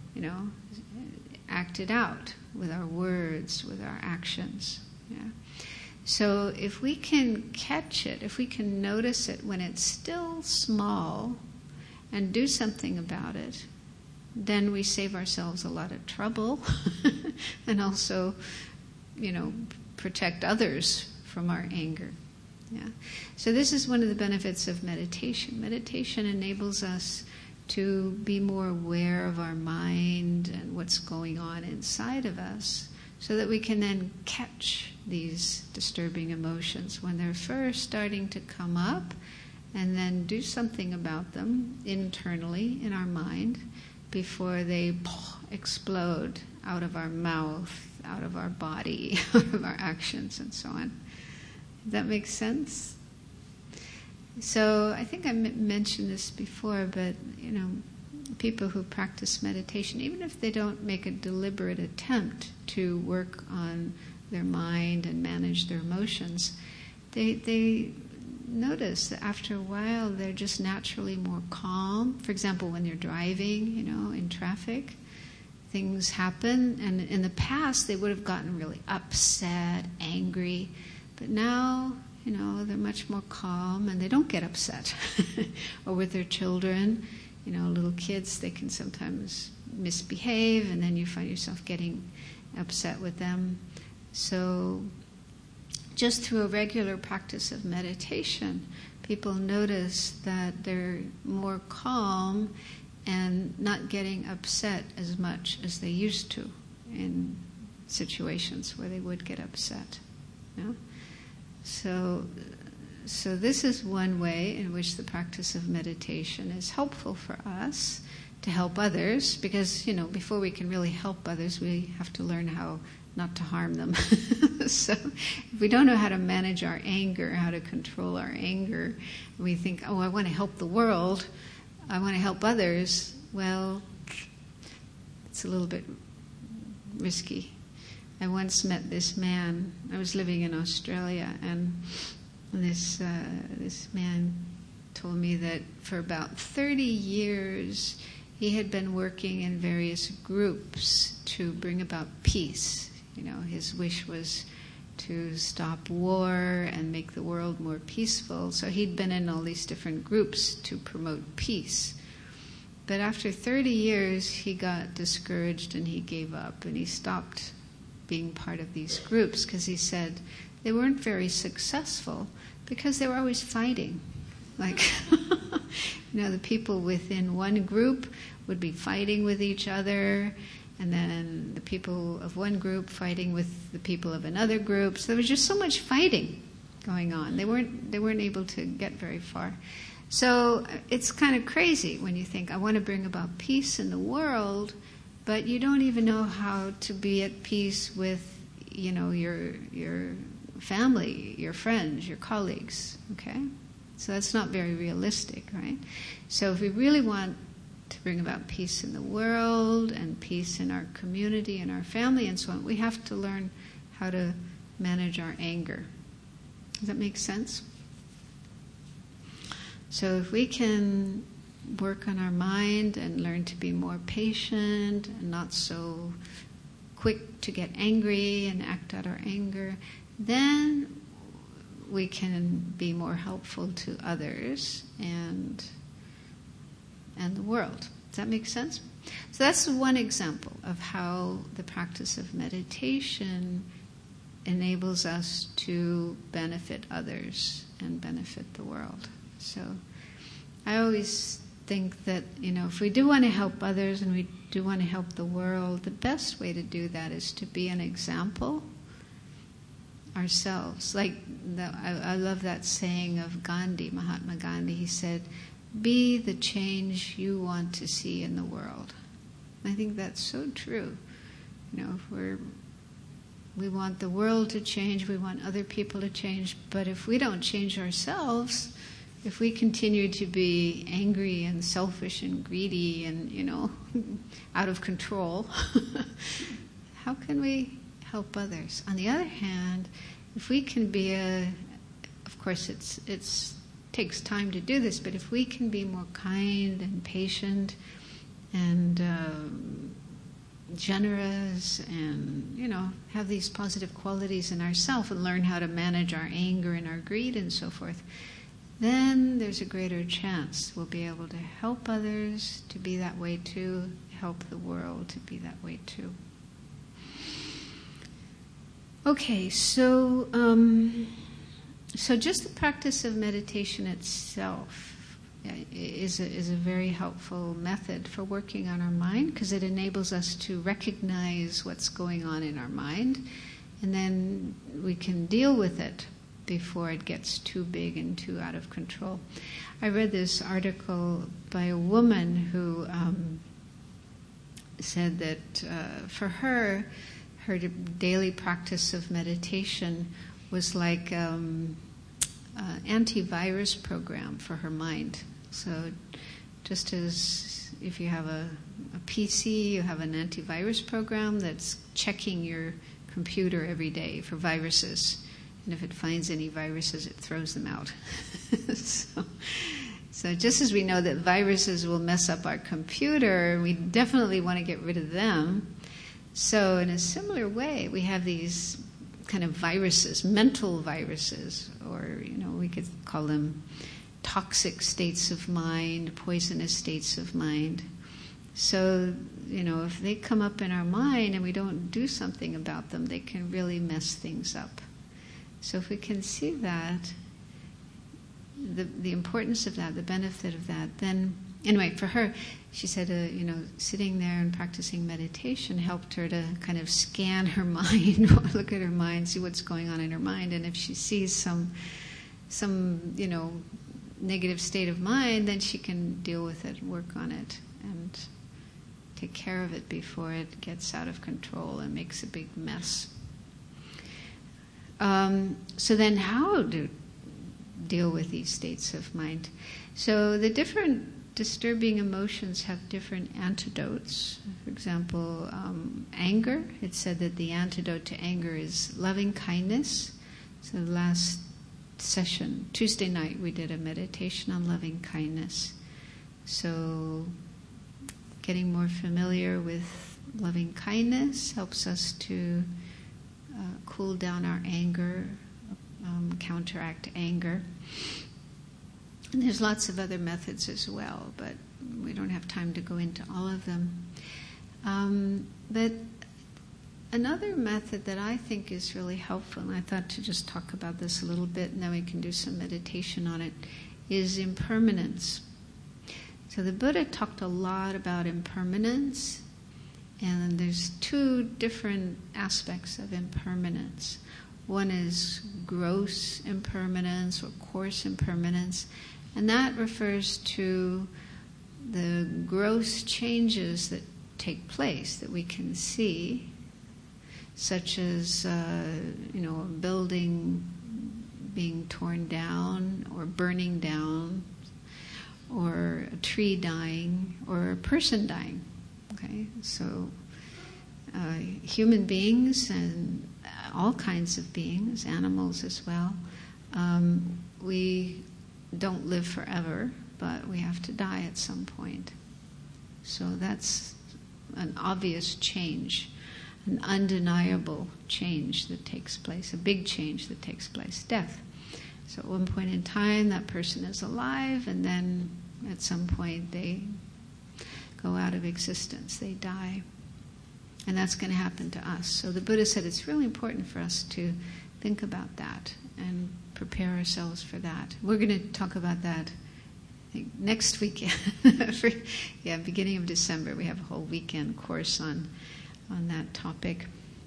act it out with our words, with our actions. Yeah. So if we can catch it, if we can notice it when it's still small and do something about it, then we save ourselves a lot of trouble and also, protect others from our anger. Yeah. So this is one of the benefits of meditation. Meditation enables us to be more aware of our mind and what's going on inside of us, so that we can then catch these disturbing emotions when they're first starting to come up, and then do something about them internally in our mind before they explode out of our mouth, out of our body, out of our actions, and so on. Does that make sense? So I think I mentioned this before, but people who practice meditation, even if they don't make a deliberate attempt to work on their mind and manage their emotions, they notice that after a while they're just naturally more calm. For example, when you're driving, in traffic, things happen, and in the past they would have gotten really upset, angry, but now they're much more calm and they don't get upset. Or with their children, little kids, they can sometimes misbehave, and then you find yourself getting upset with them. So just through a regular practice of meditation, people notice that they're more calm and not getting upset as much as they used to in situations where they would get upset. So this is one way in which the practice of meditation is helpful for us to help others, because, before we can really help others, we have to learn how not to harm them. So if we don't know how to manage our anger, how to control our anger, we think, I want to help the world, I want to help others, well, it's a little bit risky. I once met this man. I was living in Australia, and this man told me that for about 30 years he had been working in various groups to bring about peace. His wish was to stop war and make the world more peaceful. So he'd been in all these different groups to promote peace. But after 30 years, he got discouraged and he gave up, and he stopped being part of these groups, because he said they weren't very successful because they were always fighting. Like, the people within one group would be fighting with each other, and then the people of one group fighting with the people of another group. So there was just so much fighting going on. They weren't able to get very far. So it's kind of crazy when you think, I want to bring about peace in the world, but you don't even know how to be at peace with, your family, your friends, your colleagues, okay? So that's not very realistic, right? So if we really want to bring about peace in the world and peace in our community and our family and so on, we have to learn how to manage our anger. Does that make sense? So if we can work on our mind and learn to be more patient and not so quick to get angry and act out our anger, then we can be more helpful to others and the world. Does that make sense? So that's one example of how the practice of meditation enables us to benefit others and benefit the world. So I always think that, if we do want to help others and we do want to help the world, the best way to do that is to be an example ourselves. I love that saying of Gandhi, Mahatma Gandhi. He said, "Be the change you want to see in the world." I think that's so true. If we want the world to change, we want other people to change, but if we don't change ourselves, if we continue to be angry and selfish and greedy and, out of control, how can we help others? On the other hand, if we can be of course it takes time to do this, but if we can be more kind and patient and generous and, have these positive qualities in ourselves and learn how to manage our anger and our greed and so forth, then there's a greater chance we'll be able to help others to be that way too, help the world to be that way too. Okay, so just the practice of meditation itself is a very helpful method for working on our mind, because it enables us to recognize what's going on in our mind, and then we can deal with it before it gets too big and too out of control. I read this article by a woman who said that for her daily practice of meditation was like an antivirus program for her mind. So just as if you have a PC, you have an antivirus program that's checking your computer every day for viruses. And if it finds any viruses, it throws them out. So just as we know that viruses will mess up our computer, we definitely want to get rid of them. So in a similar way, we have these kind of viruses, mental viruses, or we could call them toxic states of mind, poisonous states of mind. So, if they come up in our mind and we don't do something about them, they can really mess things up. So if we can see that, the importance of that, the benefit of that, then, anyway, for her, she said, sitting there and practicing meditation helped her to kind of scan her mind, look at her mind, see what's going on in her mind, and if she sees some negative state of mind, then she can deal with it, work on it, and take care of it before it gets out of control and makes a big mess. So then how to deal with these states of mind? So the different disturbing emotions have different antidotes. For example, anger. It said that the antidote to anger is loving kindness. So the last session, Tuesday night, we did a meditation on loving kindness. So getting more familiar with loving kindness helps us to cool down our anger, counteract anger. And there's lots of other methods as well, but we don't have time to go into all of them. But another method that I think is really helpful, and I thought to just talk about this a little bit and then we can do some meditation on it, is impermanence. So the Buddha talked a lot about impermanence, and there's two different aspects of impermanence. One is gross impermanence or coarse impermanence, and that refers to the gross changes that take place that we can see, such as a building being torn down or burning down, or a tree dying, or a person dying. Okay, so human beings and all kinds of beings, animals as well, we don't live forever, but we have to die at some point. So that's an obvious change, an undeniable change that takes place, a big change that takes place, death. So at one point in time, that person is alive, and then at some point they go out of existence, they die. And that's going to happen to us. So the Buddha said it's really important for us to think about that and prepare ourselves for that. We're going to talk about that think next weekend, beginning of December, we have a whole weekend course on that topic.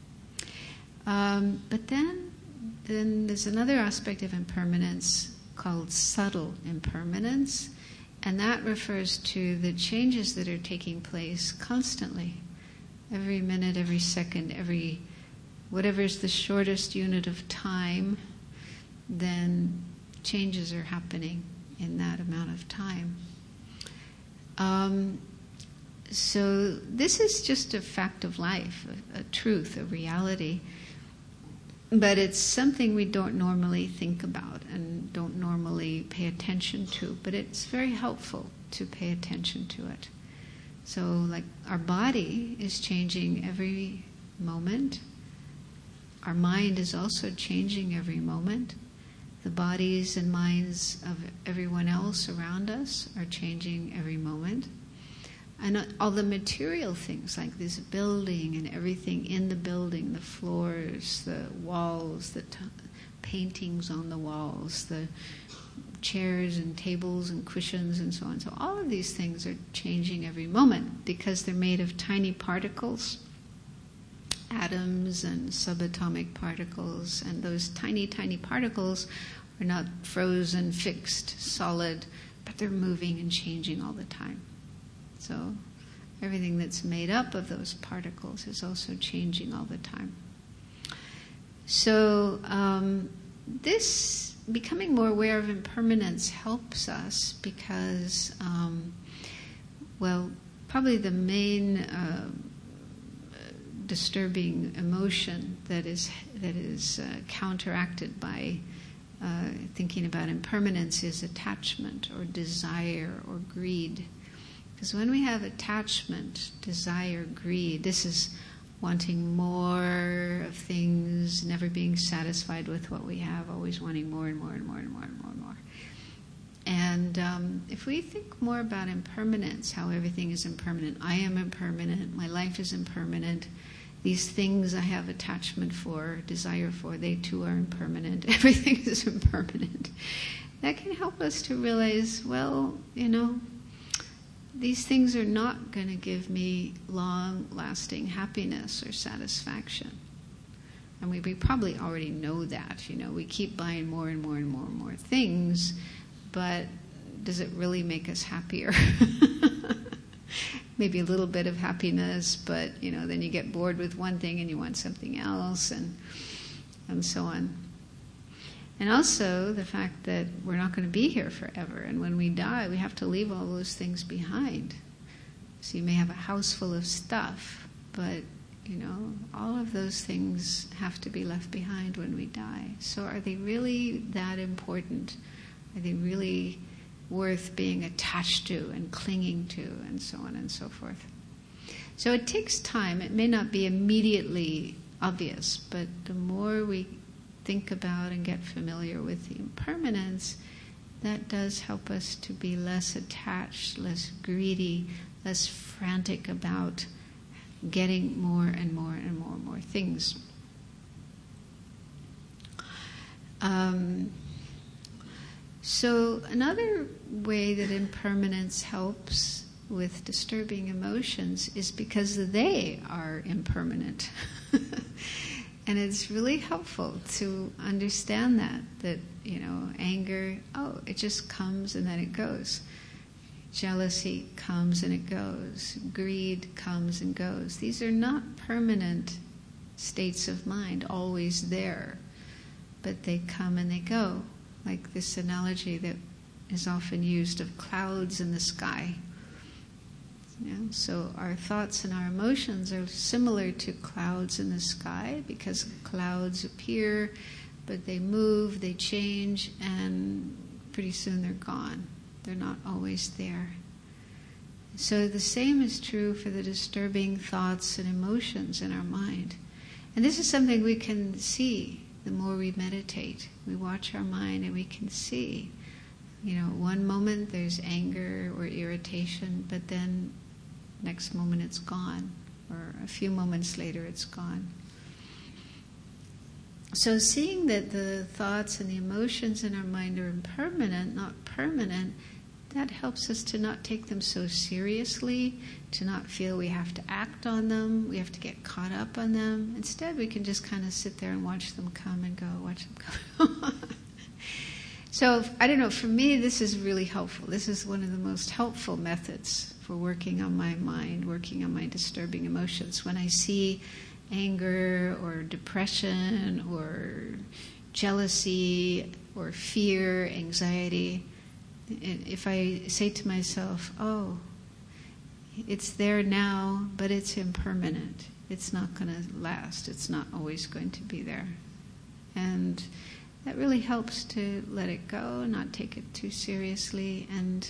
But then there's another aspect of impermanence called subtle impermanence, and that refers to the changes that are taking place constantly, every minute, every second, whatever is the shortest unit of time, then changes are happening in that amount of time. So this is just a fact of life, a truth, a reality. But it's something we don't normally think about and don't normally pay attention to. But it's very helpful to pay attention to it. So like our body is changing every moment. Our mind is also changing every moment. The bodies and minds of everyone else around us are changing every moment. And all the material things like this building and everything in the building, the floors, the walls, the paintings on the walls, the chairs and tables and cushions and so on. So all of these things are changing every moment because they're made of tiny particles, atoms and subatomic particles, and those tiny, tiny particles are not frozen, fixed, solid, but they're moving and changing all the time. So everything that's made up of those particles is also changing all the time. So this becoming more aware of impermanence helps us because, probably the main disturbing emotion that is counteracted by thinking about impermanence is attachment or desire or greed. Because when we have attachment, desire, greed, this is wanting more of things, never being satisfied with what we have, always wanting more and more and more and more and more and more. And if we think more about impermanence, how everything is impermanent, I am impermanent, my life is impermanent, these things I have attachment for, desire for, they too are impermanent, everything is impermanent. That can help us to realize, these things are not going to give me long-lasting happiness or satisfaction. And we probably already know that. We keep buying more and more and more and more things, but does it really make us happier? Maybe a little bit of happiness, but then you get bored with one thing and you want something else, and so on. And also the fact that we're not going to be here forever, and when we die, we have to leave all those things behind. So you may have a house full of stuff, but all of those things have to be left behind when we die. So are they really that important? Are they really worth being attached to and clinging to, and so on and so forth? So it takes time. It may not be immediately obvious, but the more we think about and get familiar with the impermanence, that does help us to be less attached, less greedy, less frantic about getting more and more and more and more things. So another way that impermanence helps with disturbing emotions is because they are impermanent. And it's really helpful to understand that anger, it just comes and then it goes. Jealousy comes and it goes. Greed comes and goes. These are not permanent states of mind, always there, but they come and they go. Like this analogy that is often used of clouds in the sky. So our thoughts and our emotions are similar to clouds in the sky because clouds appear, but they move, they change, and pretty soon they're gone. They're not always there. So the same is true for the disturbing thoughts and emotions in our mind. And this is something we can see the more we meditate. We watch our mind and we can see, one moment there's anger or irritation, but then next moment it's gone, or a few moments later it's gone. So seeing that the thoughts and the emotions in our mind are impermanent, not permanent, that helps us to not take them so seriously, to not feel we have to act on them, we have to get caught up on them. Instead, we can just kind of sit there and watch them come and go, watch them come. So, I don't know, for me, this is really helpful. This is one of the most helpful methods for working on my mind, working on my disturbing emotions. When I see anger or depression or jealousy or fear, anxiety, if I say to myself, oh, it's there now, but it's impermanent. It's not going to last. It's not always going to be there. And that really helps to let it go, not take it too seriously. And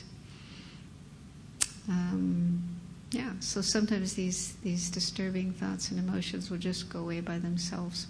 so sometimes these disturbing thoughts and emotions will just go away by themselves.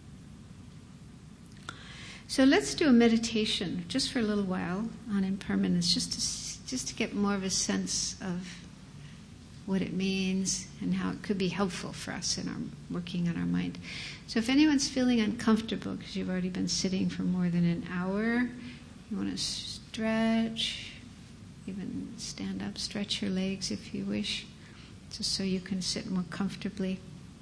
So let's do a meditation just for a little while on impermanence, just to get more of a sense of what it means and how it could be helpful for us in our working on our mind. So if anyone's feeling uncomfortable because you've already been sitting for more than an hour, you want to stretch, even stand up, stretch your legs if you wish, just so you can sit more comfortably.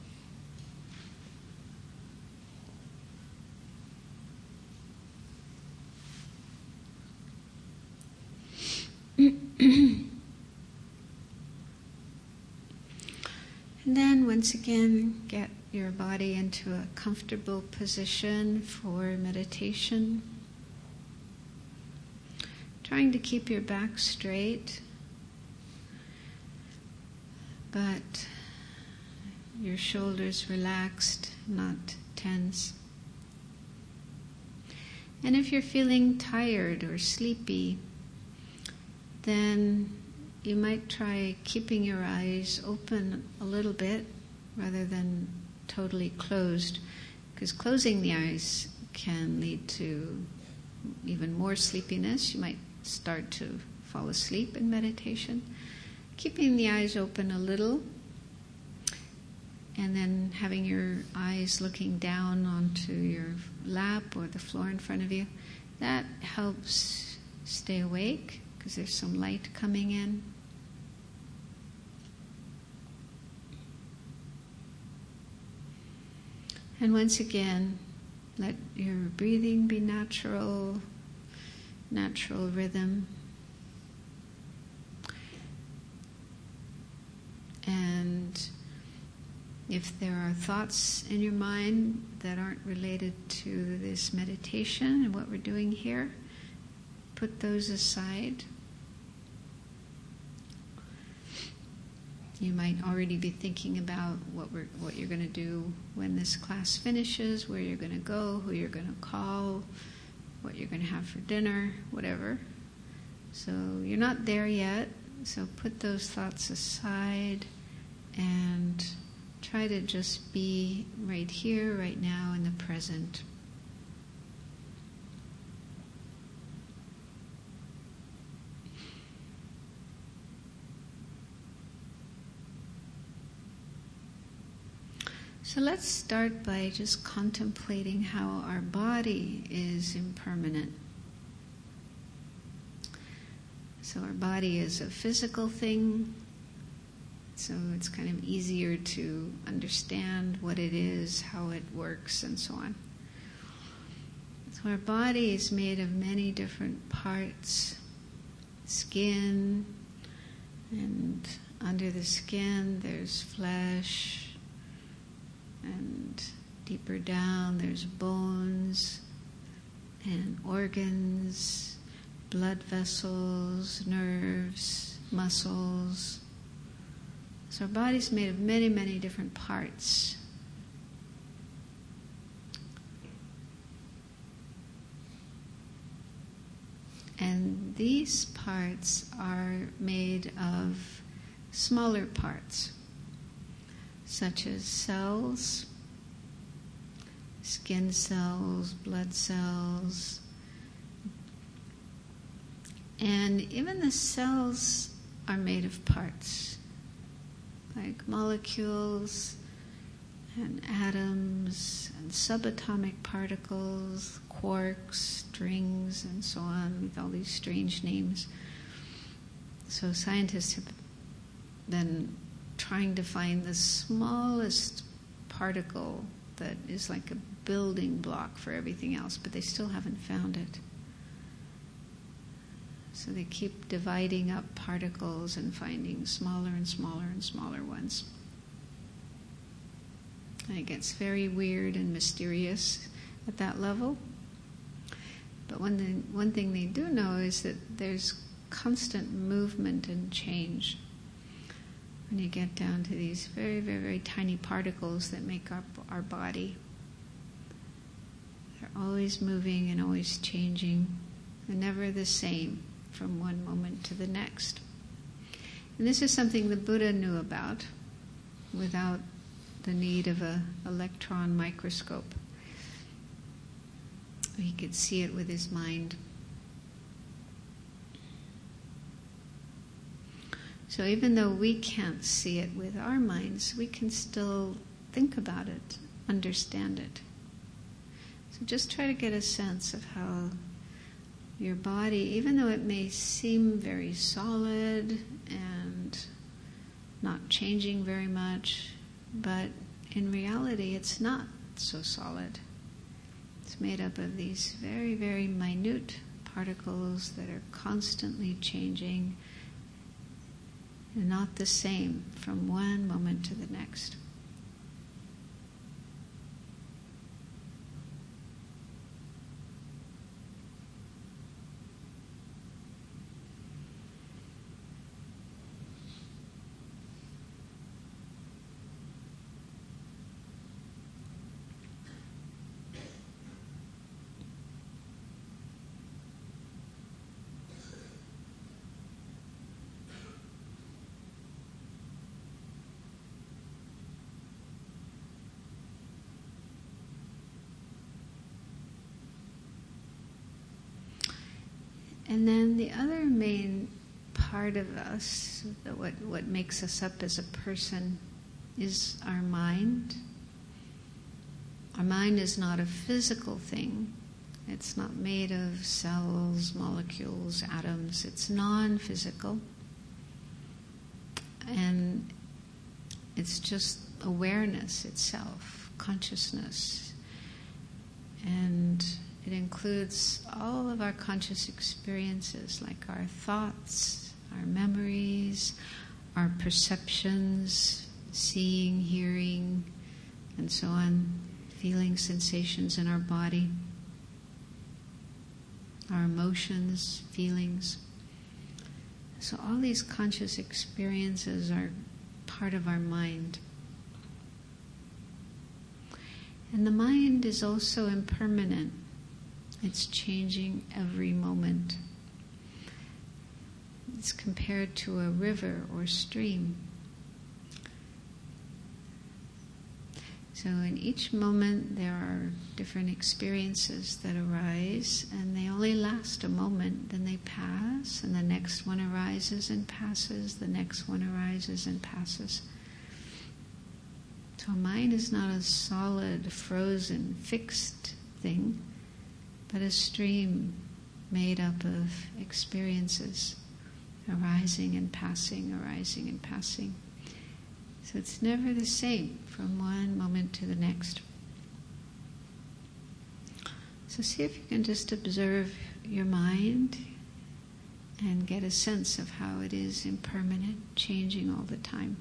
And then once again, get your body into a comfortable position for meditation. Trying to keep your back straight, but your shoulders relaxed, not tense. And if you're feeling tired or sleepy, then you might try keeping your eyes open a little bit rather than totally closed, because closing the eyes can lead to even more sleepiness. You might start to fall asleep in meditation. Keeping the eyes open a little, and then having your eyes looking down onto your lap or the floor in front of you, that helps stay awake, because there's some light coming in. And once again, let your breathing be natural rhythm. And if there are thoughts in your mind that aren't related to this meditation and what we're doing here, put those aside. You might already be thinking about what you're going to do when this class finishes, where you're going to go, who you're going to call, what you're going to have for dinner, whatever. So you're not there yet, so put those thoughts aside and try to just be right here, right now, in the present. So let's start by just contemplating how our body is impermanent. So our body is a physical thing, so it's kind of easier to understand what it is, how it works, and so on. So our body is made of many different parts: skin, and under the skin there's flesh, and deeper down there's bones and organs, blood vessels, nerves, muscles. So our body's made of many, many different parts. And these parts are made of smaller parts, such as cells, skin cells, blood cells, and even the cells are made of parts, like molecules and atoms and subatomic particles, quarks, strings, and so on, with all these strange names. So scientists have been trying to find the smallest particle that is like a building block for everything else, but they still haven't found it. So they keep dividing up particles and finding smaller and smaller and smaller ones. And it gets very weird and mysterious at that level. But one thing they do know is that there's constant movement and change. When you get down to these very, very, very tiny particles that make up our body, they're always moving and always changing, and never the same from one moment to the next. And this is something the Buddha knew about without the need of an electron microscope. He could see it with his mind. So even though we can't see it with our minds, we can still think about it, understand it. So just try to get a sense of how your body, even though it may seem very solid and not changing very much, but in reality it's not so solid. It's made up of these very, very minute particles that are constantly changing and not the same from one moment to the next. And then the other main part of us, what makes us up as a person, is our mind. Our mind is not a physical thing. It's not made of cells, molecules, atoms. It's non-physical. And it's just awareness itself, consciousness. And it includes all of our conscious experiences, like our thoughts, our memories, our perceptions, seeing, hearing, and so on, feeling sensations in our body, our emotions, feelings. So all these conscious experiences are part of our mind. And the mind is also impermanent. It's changing every moment. It's compared to a river or stream. So in each moment there are different experiences that arise, and they only last a moment, then they pass, and the next one arises and passes, the next one arises and passes. So mind is not a solid, frozen, fixed thing, but a stream made up of experiences arising and passing, arising and passing. So it's never the same from one moment to the next. So see if you can just observe your mind and get a sense of how it is impermanent, changing all the time.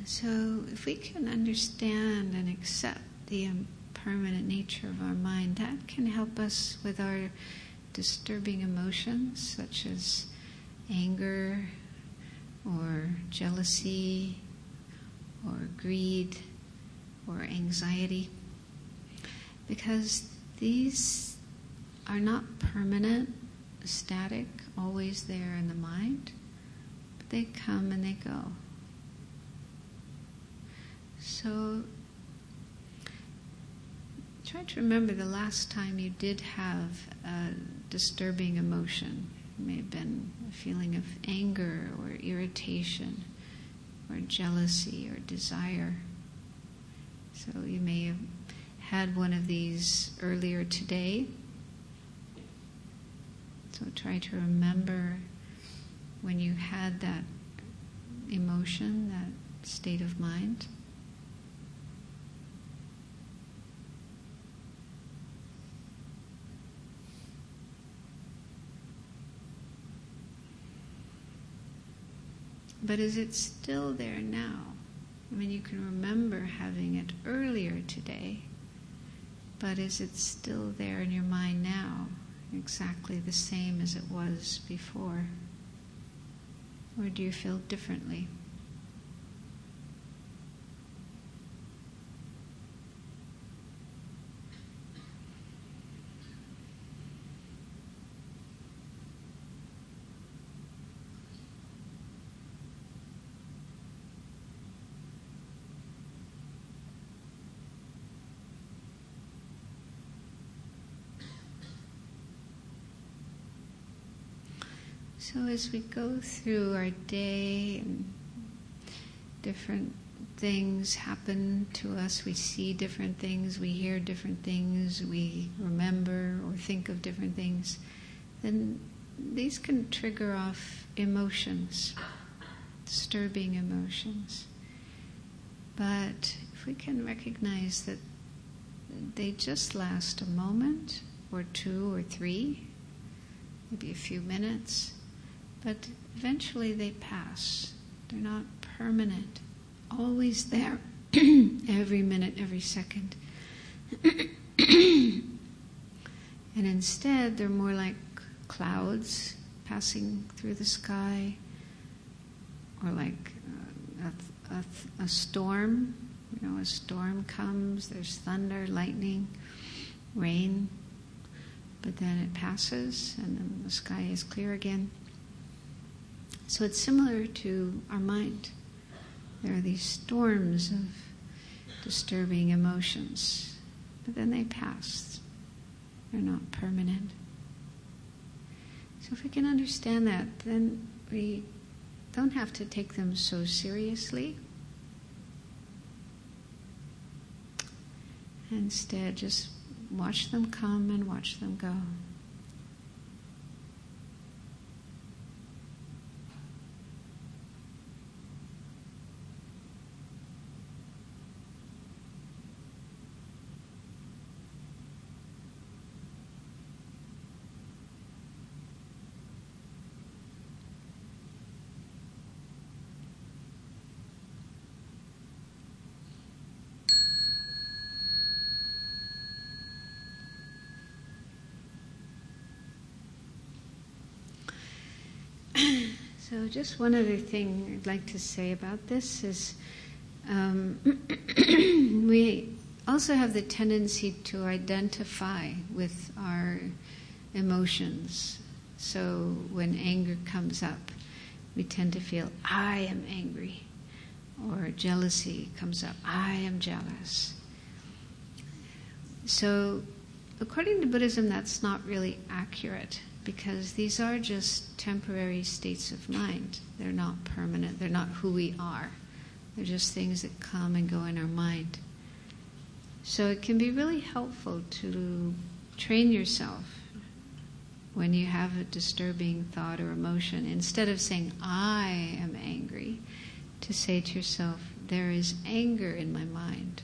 So if we can understand and accept the impermanent nature of our mind, that can help us with our disturbing emotions, such as anger or jealousy or greed or anxiety, because these are not permanent, static, always there in the mind, but they come and they go. So try to remember the last time you did have a disturbing emotion. It may have been a feeling of anger or irritation or jealousy or desire. So you may have had one of these earlier today. So try to remember when you had that emotion, that state of mind. But is it still there now? I mean, you can remember having it earlier today, but is it still there in your mind now, exactly the same as it was before? Or do you feel differently? So as we go through our day and different things happen to us, we see different things, we hear different things, we remember or think of different things, then these can trigger off emotions, disturbing emotions. But if we can recognize that they just last a moment or two or three, maybe a few minutes, but eventually they pass. They're not permanent, always there, every minute, every second. And instead, they're more like clouds passing through the sky, or like a storm. You know, a storm comes, there's thunder, lightning, rain, but then it passes, and then the sky is clear again. So it's similar to our mind. There are these storms of disturbing emotions, but then they pass. They're not permanent. So if we can understand that, then we don't have to take them so seriously. Instead, just watch them come and watch them go. So just one other thing I'd like to say about this is we also have the tendency to identify with our emotions. So when anger comes up, we tend to feel, I am angry. Or jealousy comes up, I am jealous. So according to Buddhism, that's not really accurate, because these are just temporary states of mind. They're not permanent. They're not who we are. They're just things that come and go in our mind. So it can be really helpful to train yourself when you have a disturbing thought or emotion. Instead of saying, I am angry, to say to yourself, there is anger in my mind.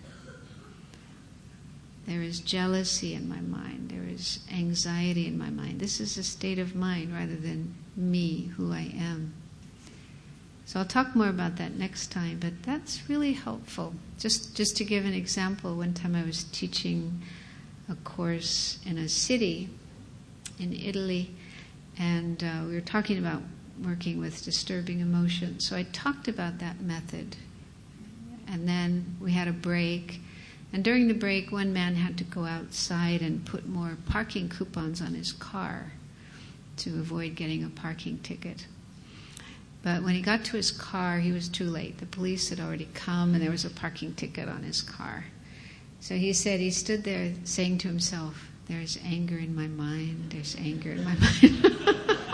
There is jealousy in my mind. There is anxiety in my mind. This is a state of mind rather than me, who I am. So I'll talk more about that next time, but that's really helpful. Just to give an example, one time I was teaching a course in a city in Italy, and we were talking about working with disturbing emotions. So I talked about that method, and then we had a break. And during the break, one man had to go outside and put more parking coupons on his car to avoid getting a parking ticket. But when he got to his car, he was too late. The police had already come, and there was a parking ticket on his car. So he said he stood there saying to himself, "There's anger in my mind, there's anger in my mind."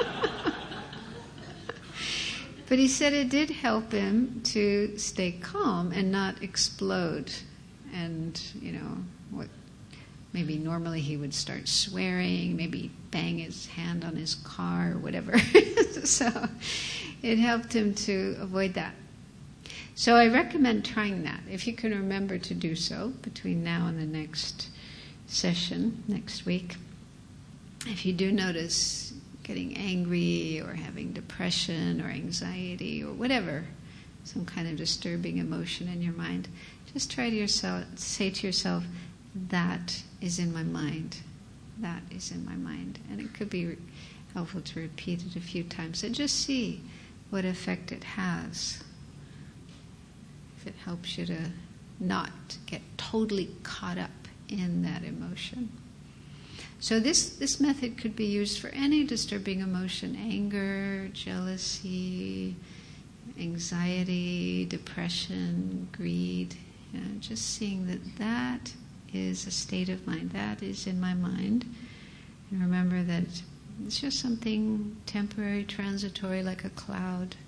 But he said it did help him to stay calm and not explode. And, what maybe normally he would start swearing, maybe bang his hand on his car or whatever. So it helped him to avoid that. So I recommend trying that, if you can remember to do so between now and the next session, next week. If you do notice getting angry or having depression or anxiety or whatever, some kind of disturbing emotion in your mind, just try to say to yourself, that is in my mind. That is in my mind. And it could be helpful to repeat it a few times and just see what effect it has. If it helps you to not get totally caught up in that emotion. So this method could be used for any disturbing emotion: anger, jealousy, anxiety, depression, greed. Just seeing that is a state of mind. That is in my mind. And remember that it's just something temporary, transitory, like a cloud.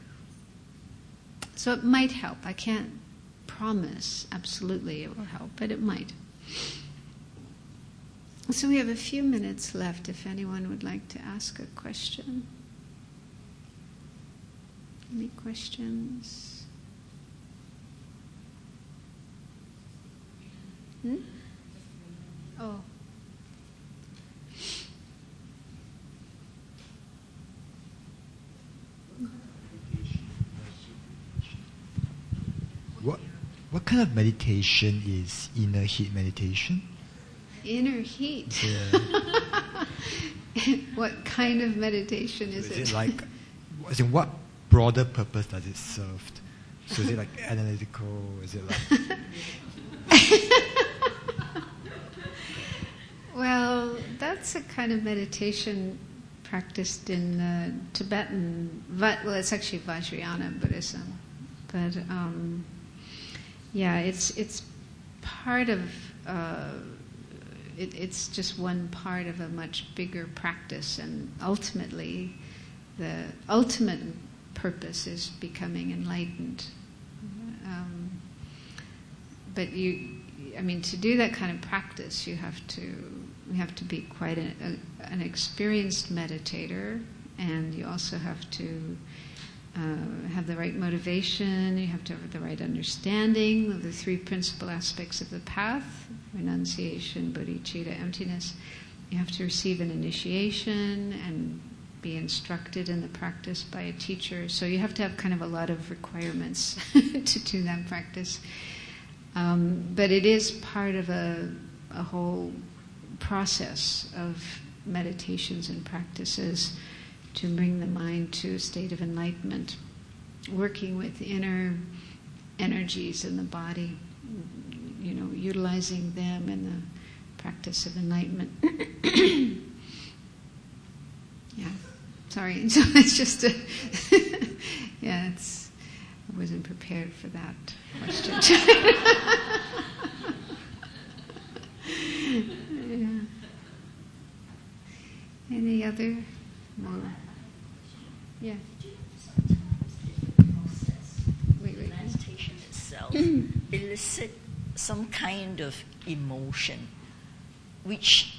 So it might help. I can't promise absolutely it will help, but it might. So we have a few minutes left if anyone would like to ask a question. Any questions? Oh. What kind of meditation is inner heat meditation? Inner heat? Yeah. What kind of meditation is it? Is it like, as in what broader purpose does it serve? So is it like analytical? Is it like... Well, that's a kind of meditation practiced in Tibetan, well, it's actually Vajrayana Buddhism, but it's part of, it's just one part of a much bigger practice, and ultimately, the ultimate purpose is becoming enlightened. But to do that kind of practice, you have to be quite an experienced meditator, and you also have to have the right motivation. You have to have the right understanding of the three principal aspects of the path: renunciation, bodhicitta, emptiness. You have to receive an initiation and be instructed in the practice by a teacher. So you have to have kind of a lot of requirements to do that practice. But it is part of a whole process of meditations and practices to bring the mind to a state of enlightenment, working with inner energies in the body, utilizing them in the practice of enlightenment. Yeah, sorry. So it's just I wasn't prepared for that question. Yeah. Any other more? Yeah. Meditation itself elicit some kind of emotion, which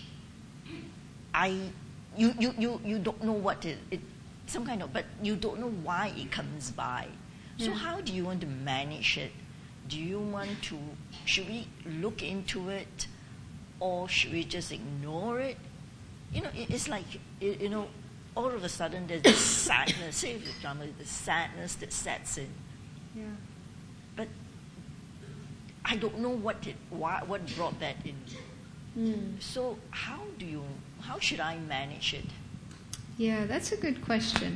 you don't know what it some kind of, but you don't know why it comes by. So how do you want to manage it? Should we look into it, or should we just ignore it? It's like, all of a sudden there's this sadness, say for example, the sadness that sets in. Yeah. But I don't know what brought that in. So how should I manage it? Yeah, that's a good question.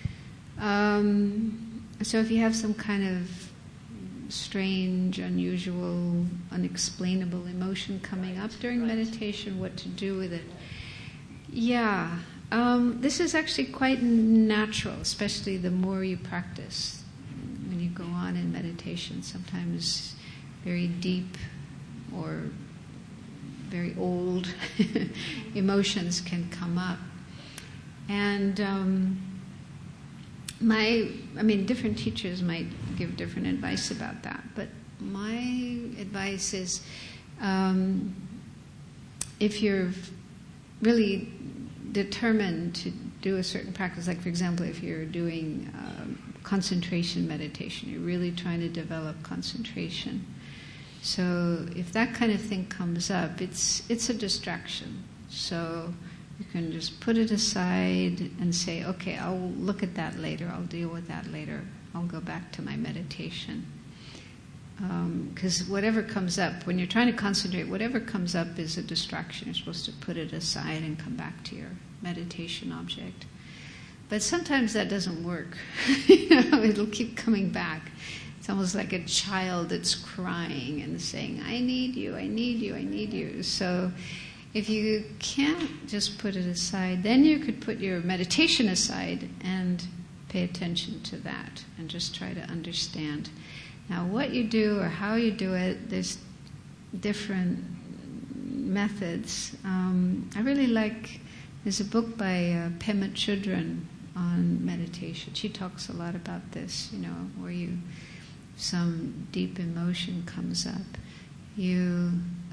So if you have some kind of strange, unusual, unexplainable emotion coming up during meditation, what to do with it? Yeah, this is actually quite natural, especially the more you practice. When you go on in meditation, sometimes very deep or very old emotions can come up. And different teachers might give different advice about that, but my advice is if you're really determined to do a certain practice, like for example, if you're doing concentration meditation, you're really trying to develop concentration. So if that kind of thing comes up, it's a distraction. So you can just put it aside and say, okay, I'll look at that later, I'll deal with that later, I'll go back to my meditation. Because whatever comes up, when you're trying to concentrate, whatever comes up is a distraction. You're supposed to put it aside and come back to your meditation object. But sometimes that doesn't work. It'll keep coming back. It's almost like a child that's crying and saying, I need you, I need you, I need you. So if you can't just put it aside, then you could put your meditation aside and pay attention to that and just try to understand. Now, what you do or how you do it, there's different methods. I really like, there's a book by Pema Chodron on meditation. She talks a lot about this, where some deep emotion comes up. You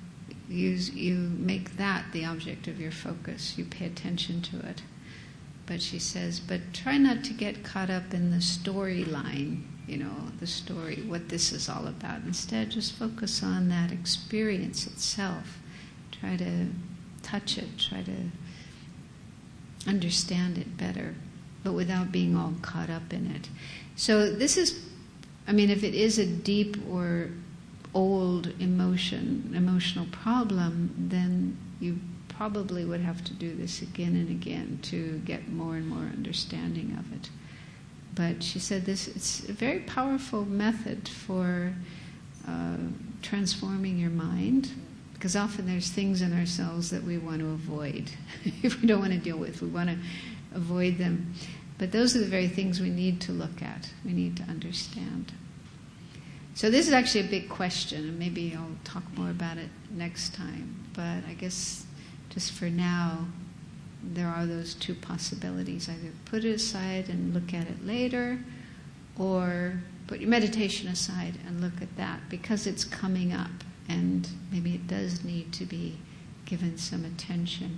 make that the object of your focus. You pay attention to it. But she says, but try not to get caught up in the storyline, the story, what this is all about. Instead, just focus on that experience itself. Try to touch it, try to understand it better, but without being all caught up in it. So this is, if it is a deep or old emotional problem, then you probably would have to do this again and again to get more and more understanding of it. But she said it's a very powerful method for transforming your mind, because often there's things in ourselves that we want to avoid. If we don't want to deal with, we want to avoid them. But those are the very things we need to look at, we need to understand. So this is actually a big question, and maybe I'll talk more about it next time. But I guess just for now, there are those two possibilities. Either put it aside and look at it later, or put your meditation aside and look at that, because it's coming up, and maybe it does need to be given some attention.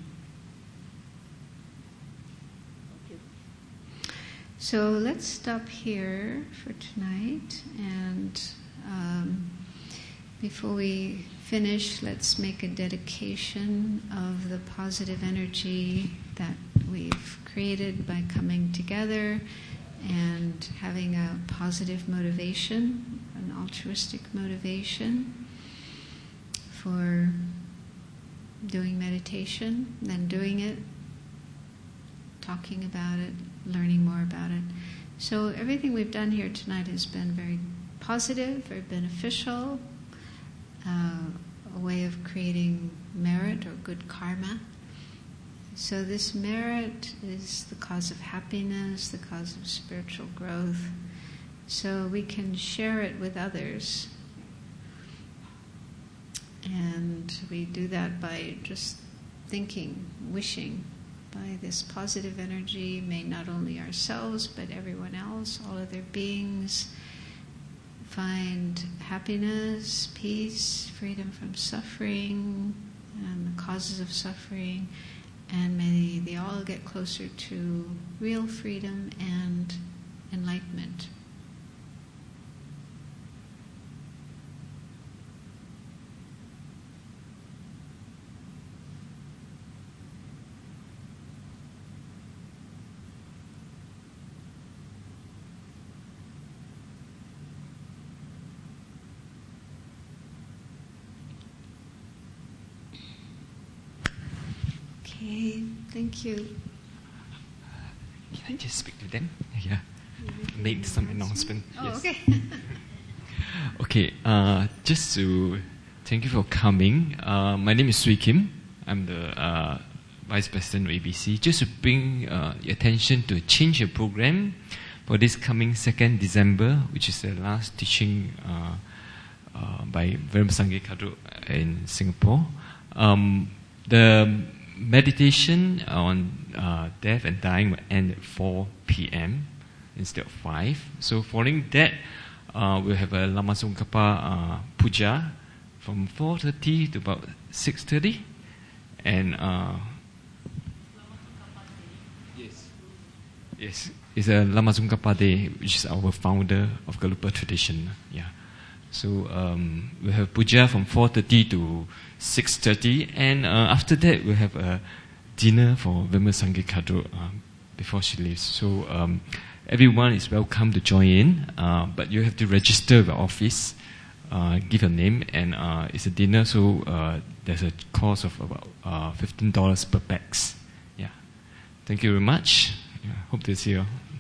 So let's stop here for tonight, and before we finish, let's make a dedication of the positive energy that we've created by coming together and having a positive motivation, an altruistic motivation for doing meditation, then doing it, talking about it, learning more about it. So everything we've done here tonight has been very positive, very beneficial, a way of creating merit or good karma. So this merit is the cause of happiness, the cause of spiritual growth. So we can share it with others. And we do that by just thinking, wishing, by this positive energy, may not only ourselves but everyone else, all other beings, find happiness, peace, freedom from suffering and the causes of suffering, and may they all get closer to real freedom and enlightenment. Okay, thank you. Can I just speak to them? Yeah. Make some announcement. Oh, Yes. okay. Okay, just to thank you for coming. My name is Sui Kim. I'm the Vice President of ABC. Just to bring your attention to a change of program for this coming 2nd December, which is the last teaching by Venerable Sangye Kadru in Singapore. The meditation on death and dying will end at 4 p.m. instead of 5. So following that, we'll have a Lama Tsongkhapa puja from 4:30 to about 6:30, and yes, it's a Lama Tsongkhapa Day, which is our founder of Gelugpa tradition. Yeah, so we'll have puja from 4:30 to 6:30, and after that we'll have a dinner for Venerable Sangye Kadru before she leaves. So everyone is welcome to join in, but you have to register with the office, give your name, and it's a dinner, so there's a cost of about $15 per pax. Yeah. Thank you very much. Yeah, hope to see you.